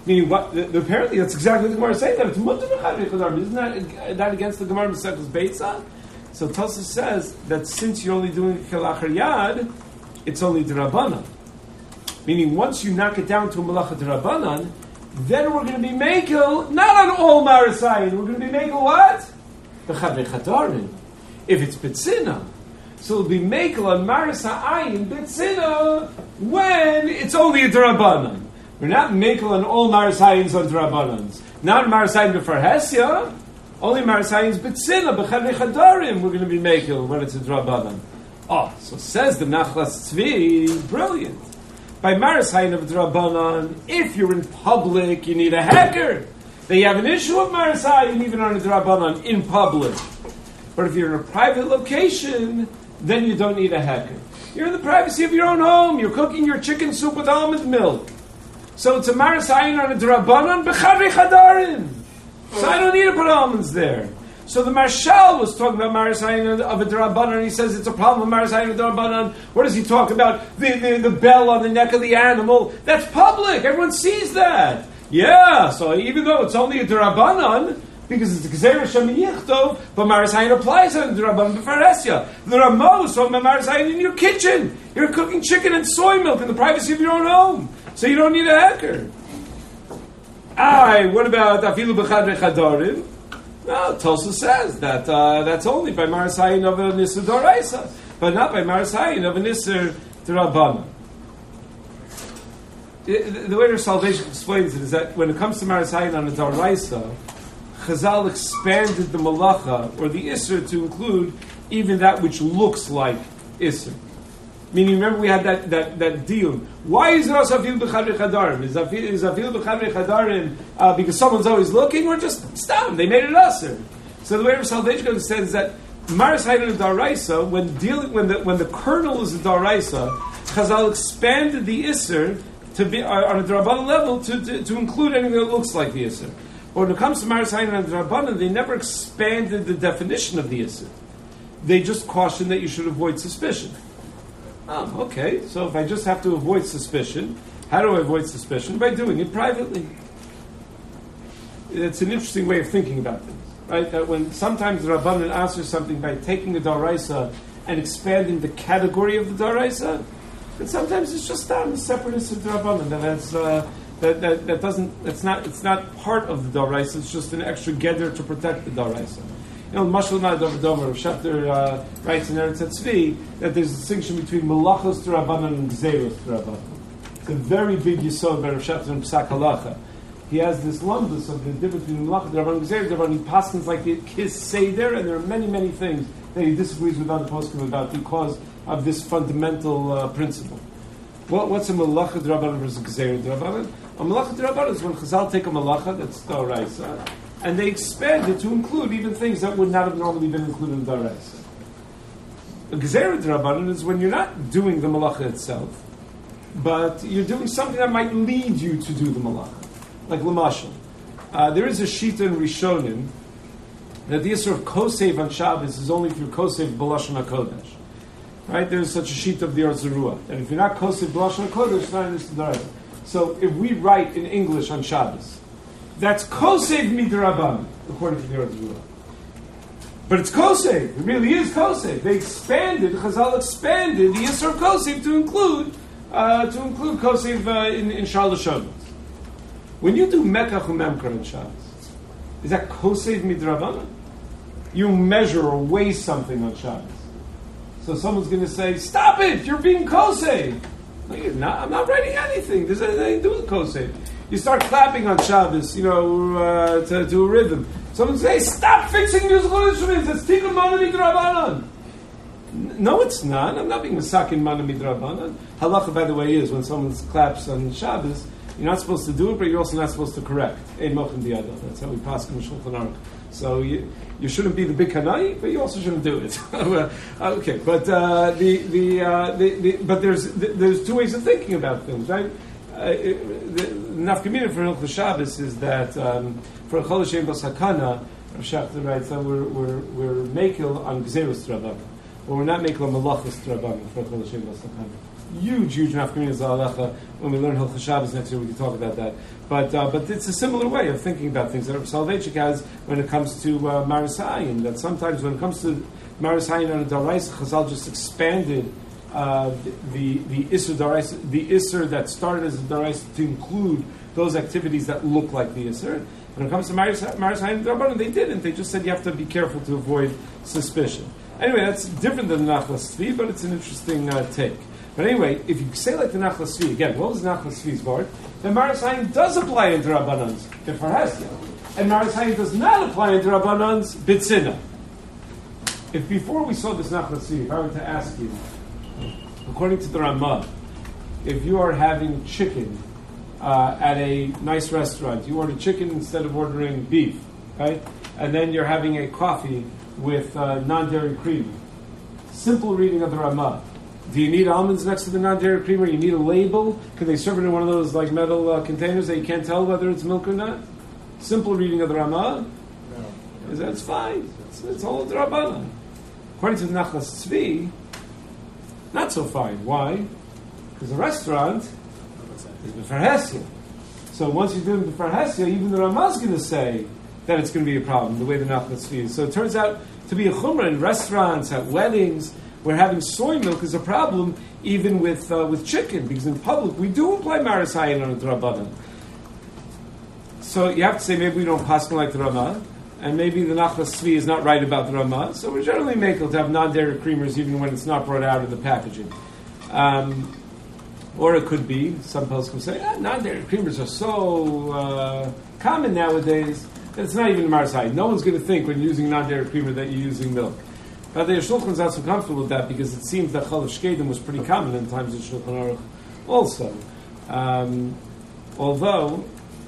Meaning, what? The, the, apparently, that's exactly what the Gemara is saying. That it's mutter b'chadrei chadarim. Isn't that, that against the Gemara Masechus Beitza? So Tosafos says that since you're only doing kelachar yad, it's only d'Rabbanan. Meaning, once you knock it down to a malacha d'Rabbanan, then we're going to be mekel not on all marasayin. We're going to be mekel what? B'chadrei chadarim. If it's betzina, so it'll be mekel on marasayin betzina when it's only a d'Rabbanan. We're not mekel on all marasayins on d'Rabbanans. Not marasayin b'farhesya. Only marasayins betzina b'chadrei chadarim. We're going to be mekel when it's a d'Rabbanan. Oh, so says the Nachlas Tzvi, brilliant. By marasayin of d'Rabbanan, if you're in public, you need a hacker. They have an issue of marasayin even on a d'Rabbanan in public. But if you're in a private location, then you don't need a hacker. You're in the privacy of your own home. You're cooking your chicken soup with almond milk. So it's a marasayin on a d'Rabbanan b'chadrei chadarim. So I don't need to put almonds there. So the Marshal was talking about marasayin of a d'Rabbanan, and he says it's a problem with marasayin of a d'Rabbanan. What does he talk about? The, the, the bell on the neck of the animal. That's public. Everyone sees that. Yeah, so even though it's only a d'Rabbanan, because it's Gzeira Shem Yichtov, but marasayin applies on d'Rabbanan b'faresya. The Ramos is talking about marasayin in your kitchen. You're cooking chicken and soy milk in the privacy of your own home. So you don't need a hacker. Aye, what about afilu b'chadrei chadarim? No, Tosafos says that uh, that's only by marasayin of a nisur d'oraisa, but not by marasayin of a nisur d'Rabbanan. The way the Salvation explains it is that when it comes to marasayin on a d'oraisa, Chazal expanded the malacha or the isser to include even that which looks like isser. Meaning, remember we had that that, that deal. Why is it also afil b'chadrei chadarim? Is afil is afil b'chadrei chadarim uh, because someone's always looking, or just stop? They made it usher. So the way of Salvation says that maris hayden daraisa when dealing when the when the kernel is a daraisa, Chazal expanded the isser to be uh, on a d'Rabbanan level to, to to include anything that looks like the isser. But when it comes to maris hayden and d'Rabbanan, they never expanded the definition of the isser. They just cautioned that you should avoid suspicion. Um, okay, so if I just have to avoid suspicion, how do I avoid suspicion? By doing it privately. It's an interesting way of thinking about things, right? That when sometimes the Rabbanan answers something by taking the Daraisa and expanding the category of the Daraisa, and sometimes it's just down the separateness of the Rabbanan. That that's, uh, that, that that doesn't. It's not. It's not part of the Daraisa. It's just an extra gedder to protect the Daraisa. You know, Mashal Ma'ad Domer of Shachter uh, writes in Eretz Tzvi that there's a distinction between Malachos D'Rabbanan and Gzeiros D'Rabbanan. It's a very big yisod by Rav Shachter in Psak Halacha. He has this lumbus of the difference between Malachos D'Rabbanan and Gzeiros D'Rabbanan. He paskins like his Seder, and there are many, many things that he disagrees with other poskim about because of this fundamental uh, principle. What, what's a Malachos D'Rabbanan versus Gzeiros D'Rabbanan? A Malachos D'Rabbanan is when Chazal take a Malacha, that's D'Oraisa, and they expand it to include even things that would not have normally been included in Daraisa. A Gzeira D'Rabbanan is when you're not doing the malacha itself, but you're doing something that might lead you to do the malacha. Like Lamashal. Uh, there is a Shita in Rishonim that the issue of Kosev on Shabbos is only if you're Kosev B'Lashon HaKodesh. Right? There's such a Shita of the Or Zarua. And if you're not Kosev B'Lashon HaKodesh, it's not in this Daraisa. So if we write in English on Shabbos, that's Kosev Midrabban, according to the Or Zarua. But it's Kosev. It really is Kosev. They expanded, Chazal expanded the Yisr of Kosev to include uh, to include Kosev uh, in, in Shalosh Shabbos. When you do Mekach Umemkar on Shabbos, is that Kosev Midrabban? You measure or weigh something on Shabbos. So someone's going to say, stop it, you're being Kosev. No, you're not. I'm not writing anything. There's anything to do with Kosev. You start clapping on Shabbos, you know, uh, to, to a rhythm. Someone says, stop fixing musical instruments. It's Tikkun Mana Midrabanan. No, it's not. I'm not being Masakin Mana Midrabanan. Halacha, by the way, is when someone claps on Shabbos, you're not supposed to do it, but you're also not supposed to correct. Ein Mochem Diado. That's how we pass in Shulchan Aruch. So you, you shouldn't be the big kanai, but you also shouldn't do it. Okay, but uh, the the, uh, the the but there's there's two ways of thinking about things, right? Uh, it, the nafkamina for Hilchos Shabbos is that um, for Chol Hashem Basakana, Rav Shachter writes that we're we're we're mekel on Gzeros D'Rabbanan, but we're not mekel on Malachos D'Rabbanan for Chol Hashem Basakana. huge, huge nafkaminas alecha. When we learn Hilchos Shabbos next year, we can talk about that. But uh, but it's a similar way of thinking about things that Soloveitchik has when it comes to uh, Maris Hayin. That sometimes when it comes to Maris Hayin on a Daraisa, Chazal just expanded uh, the the Isser Daraisa, the Isser that started as a Daraisa to include those activities that look like the Isser. When it comes to Maris Hayin and Rabbanan, they didn't. They just said you have to be careful to avoid suspicion. Anyway, that's different than the Nachlas Tzvi, but it's an interesting uh, take. But anyway, if you say like the Nachlas Tzvi, again, what was Nachlas Tzvi's part? Then Maris Hayin does apply into Rabbanan's B'farhesya. And Maris Hayin does not apply into Rabbanan's B'tzina. If before we saw this Nachlas Tzvi, if I were to ask you, according to the Ramah, if you are having chicken uh, at a nice restaurant, you order chicken instead of ordering beef, right? And then you're having a coffee with uh, non-dairy creamer. Simple reading of the Ramah. Do you need almonds next to the non-dairy creamer? You need a label? Can they serve it in one of those like metal uh, containers that you can't tell whether it's milk or not? Simple reading of the Ramah. No. Is that's fine. It's, it's all the Rabbanan. According to the Nachlas Tzvi, not so fine. Why? Because the restaurant is B'farhesya. So once you're doing B'farhesya, even the Ramah is going to say that it's going to be a problem, the way the Nachlas Tzvi is. So it turns out to be a chumrah in restaurants, at weddings, where having soy milk is a problem, even with uh, with chicken, because in public we do apply Maris Hayin on the Rabbanan. So you have to say maybe we don't pass like the Ramah, and maybe the Nachlas Tzvi is not right about the Ramah. So we're generally makel to have non-dairy creamers even when it's not brought out of the packaging. Um, or it could be, some poskim say, ah, non-dairy creamers are so uh, common nowadays that it's not even Maris Hayin. No one's going to think when you're using non-dairy creamer that you're using milk. But the Shulchan is not so comfortable with that because it seems that Chalav Shkedim was pretty common in times of Shulchan Aruch also. Um, although,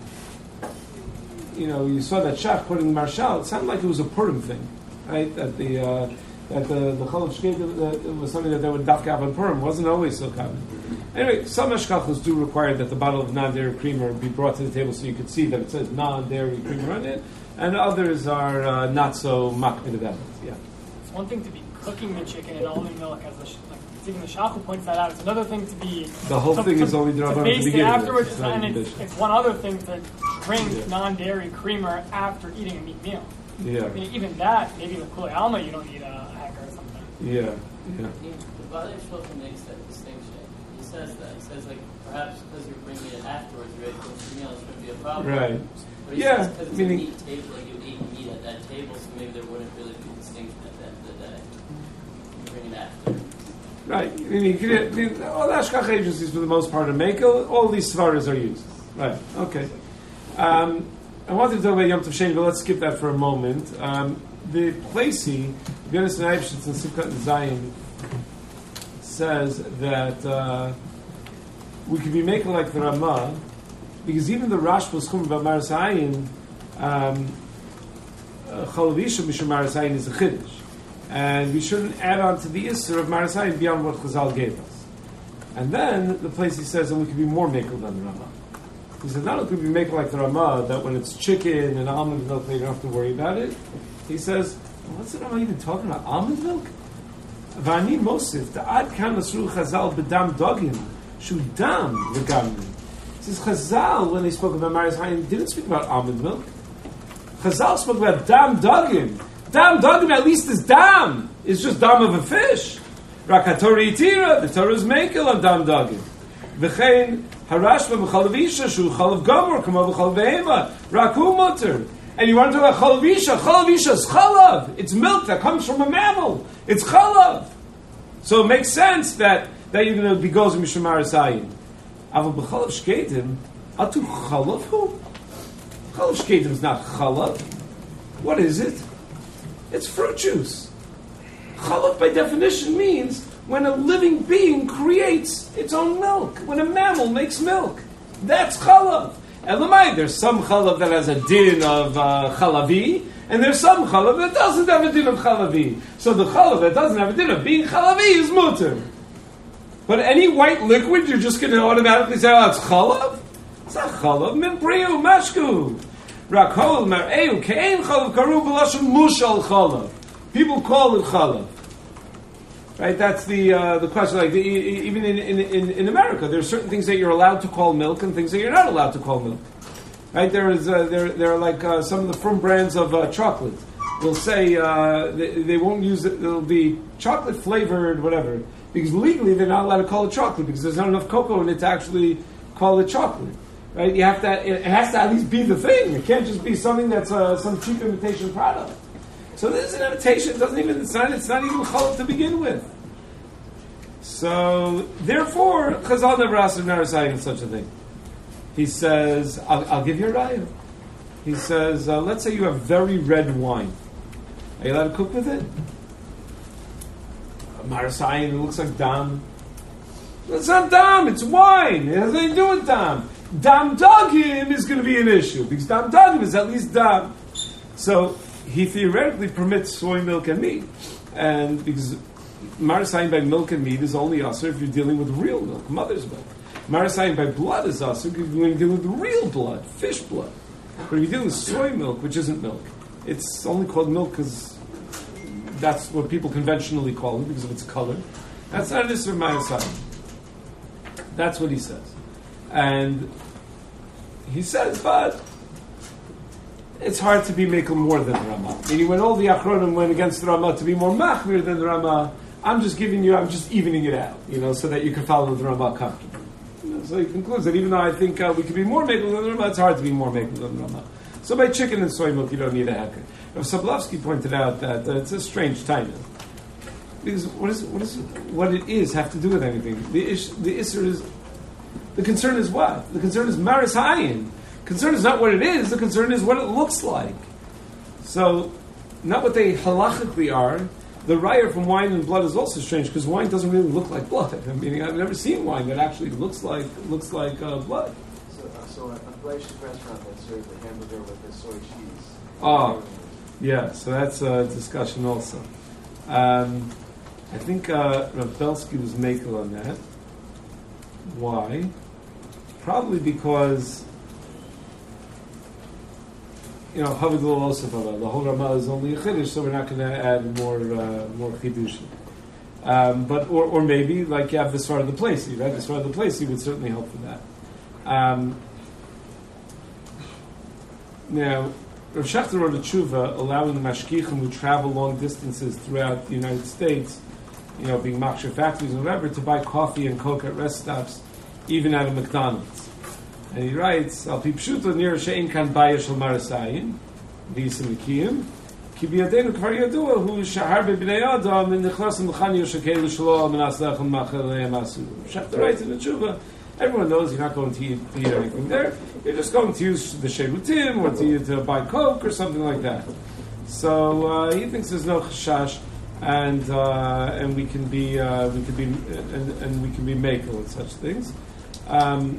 you know, you saw that Shach quoting Marshal, it sounded like it was a Purim thing, right? That the uh, that the, the Chalav Shkedim uh, was something that they would dafka up on Purim. It wasn't always so common. Anyway, some Ashkachos do require that the bottle of non-dairy creamer be brought to the table so you could see that it says non-dairy creamer on it, and others are uh, not so makbid about it. Yeah. One thing to be cooking the chicken in almond milk, as the, like even the Shachu points that out. It's another thing to be the whole to, thing to, is only to baste it afterwards, it's and it's, it's one other thing to drink yeah. non-dairy creamer after eating a meat meal. Yeah. I mean, even that, maybe with Kuli Alma, you don't need a, a hacker or something. Yeah. Yeah. The Baalei Shulchan makes that distinction. He says that. He says like perhaps because you're bringing it afterwards, you're ready to finish the meal, it shouldn't be a problem. Right. But he yeah. says because it's meaning, a meat table, like you eat meat at that table, so maybe there wouldn't really be a distinction at the end of the day. Bring it after. Right. I mean, you can, I mean, all the Ashkach agencies, for the most part, are makel. All these svaras are used. Right. Okay. Um, I wanted to talk about Yom Tov Sheni, but let's skip that for a moment. Um, the Placey, Yonis and Eibshitz and Simchat and Zion, says that uh, we could be makel like the Ramah, because even the Rashba's Chum about Maris Hayin, Chalav Isha Mishum Maris Hayin is a chiddush. And we shouldn't add on to the Isser of Maris Hayin beyond what Chazal gave us. And then the place he says that we could be more makel than the Ramah. He says not only could we make like the Ramah, that when it's chicken and almond milk, you don't have to worry about it. He says, well, what's the Ramah even talking about? Almond milk? V'ani Mosif, the Ad Kan Nasru Chazal B'dam Dogim, Shu Dam V'gamri. He says Chazal, when they spoke about Maris Hayin, didn't speak about almond milk. Chazal spoke about Dam Dogim. Dam Dogim at least is Dam. It's just Dam of a fish. Rakatori Itira, the Torah is makel on Dam Dogim. V'chein Harashva B'chalav Isha Shu Chalav Gomor Kamo B'chalav Behema Raku Mutter. And you want to talk about Chalav Isha? Chalav Isha is Chalav. It's milk that comes from a mammal. It's Chalav. So it makes sense that, that you're going to be goes Mishum Maris Hayin. Aval B'chalav Shkedim Atu Chalav who? Chalav Shkedim is not Chalav. What is it? It's fruit juice. Chalav by definition means when a living being creates its own milk. When a mammal makes milk. That's chalav. Elamai, there's some chalav that has a din of uh, chalavi, and there's some chalav that doesn't have a din of chalavi. So the chalav that doesn't have a din of being chalavi is mutter. But any white liquid, you're just going to automatically say, oh, it's chalav? It's not chalav. Min priu mashku. Rakol mar'eu ke'en chalav karu b'lashon mushal chalav. People call it chalav. Right? That's the uh, the question. Like the, even in, in, in, in America, there are certain things that you're allowed to call milk and things that you're not allowed to call milk. Right? There is uh, there there are like uh, some of the from brands of uh, chocolate. Will say uh, they, they won't use it. It'll be chocolate flavored, whatever, because legally they're not allowed to call it chocolate because there's not enough cocoa in it to actually call it chocolate. Right? You have to. It has to at least be the thing. It can't just be something that's uh, some cheap imitation product. So this is an imitation. It doesn't even. It's not. It's not even challah to begin with. So therefore, Chazal never asked Rav Narasayin such a thing. He says, "I'll, I'll give you a raya." He says, uh, "Let's say you have very red wine. Are you allowed to cook with it?" Marasayin, it looks like dam. It's not dam. It's wine. It has nothing to do with dam. Dam dagim is going to be an issue because dam dagim is at least dam. So he theoretically permits soy milk and meat, and because Marasayin by milk and meat is only usher if you're dealing with real milk, mother's milk. Marasayin by blood is usher if you're dealing with real blood, fish blood. But if you're dealing with soy milk, which isn't milk, it's only called milk because that's what people conventionally call it because of its color. That's not an issur Marasayin. That's what he says. And he says, but it's hard to be making more than the Ramah. Meaning when all the Achronim went against the Ramah to be more machmir than the Ramah, I'm just giving you, I'm just evening it out, you know, so that you can follow the Ramah comfortably. You know, so he concludes that even though I think uh, we could be more making than the Ramah, it's hard to be more making than the Ramah. So by chicken and soy milk, you don't need a hacker. Rav Sablovsky pointed out that uh, it's a strange timing. Because what is what is what it is have to do with anything? The ish, the issur is the concern is what? The concern is maris hayin. Concern is not what it is. The concern is what it looks like. So, not what they halachically are. The raya from wine and blood is also strange because wine doesn't really look like blood. I mean, I've never seen wine that actually looks like looks like uh, blood. So, uh, so a Fleisch's restaurant that served the hamburger with the soy cheese. Oh, yeah. So that's a discussion also. Um, I think uh, Rav Belsky was makel on that. Why? Probably because, you know, Havigdol also the whole Ramah is only a chiddush, so we're not going to add more uh, more chiddush. Um, but or, or maybe like you have the Svar of the Placey, right? The Svar of the Placey would certainly help for that. Um, now, Rav Shechter wrote a tshuva allowing the mashkichim who travel long distances throughout the United States, you know, being maksher factories and whatever, to buy coffee and coke at rest stops, even at a McDonald's. And he writes, Al pi pshuto nira she'en kan baya shel marasayin, v'yisim mikiyim, ki biyadenu kvar yadua hu shahar b'bnei adam and nechlasem l'chan yoshakelu shelo al menas lechem machel le'emasu. Shechter writes in the tshuva, everyone knows you're not going to eat, eat anything there. You're just going to use the sherutim or to, to buy coke or something like that. So uh, he thinks there's no chashash, and uh, and we can be uh, we can be and, and we can be makel and such things. Um,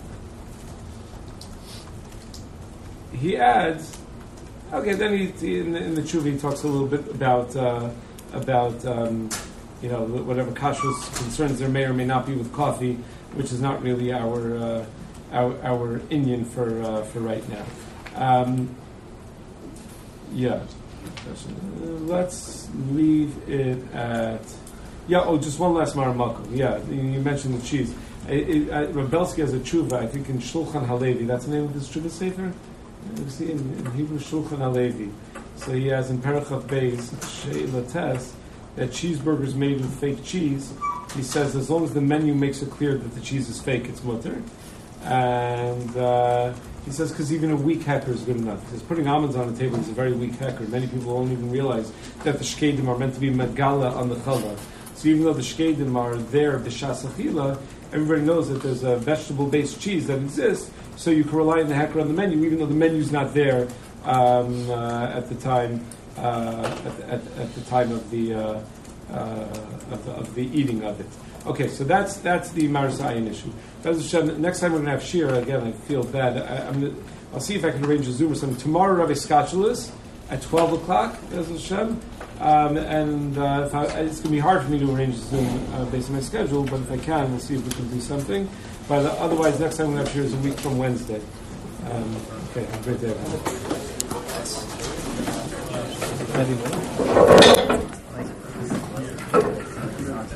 he adds, okay. Then he, he in, the, in the tshuva he talks a little bit about uh, about um, you know whatever kashrus concerns there may or may not be with coffee, which is not really our uh, our, our Indian for uh, for right now. Um, yeah, uh, let's leave it at yeah. Oh, just one last maramako. Yeah, you mentioned the cheese. It, it, uh, Rav Belsky has a tshuva, I think in Shulchan Halevi. That's the name of this tshuva sefer. You see in, in Hebrew Shulchan Halevi. So he has in Parachav Beis Sheila Tes that cheeseburgers made with fake cheese. He says as long as the menu makes it clear that the cheese is fake, it's mutter. And uh, he says because even a weak hacker is good enough. He says putting almonds on the table is a very weak hacker. Many people don't even realize that the shkedim are meant to be megala on the challah. So even though the shkedim are there, the shasachila, everybody knows that there's a vegetable-based cheese that exists, so you can rely on the hacker on the menu, even though the menu's not there um, uh, at the time uh, at, at, at the time of the, uh, uh, of the of the eating of it. Okay, so that's that's the Marasayin issue. Next time we're going to have shir again. I feel bad. I, I'm gonna, I'll see if I can arrange a Zoom or something tomorrow. Rabbi Skachelis at twelve o'clock. Hashem. Um, and uh, if I, it's going to be hard for me to arrange a Zoom uh, based on my schedule, but if I can, we'll see if we can do something. But uh, otherwise, next time we're going to have shir is a week from Wednesday. Um, okay, have a great day, everyone. Anyway.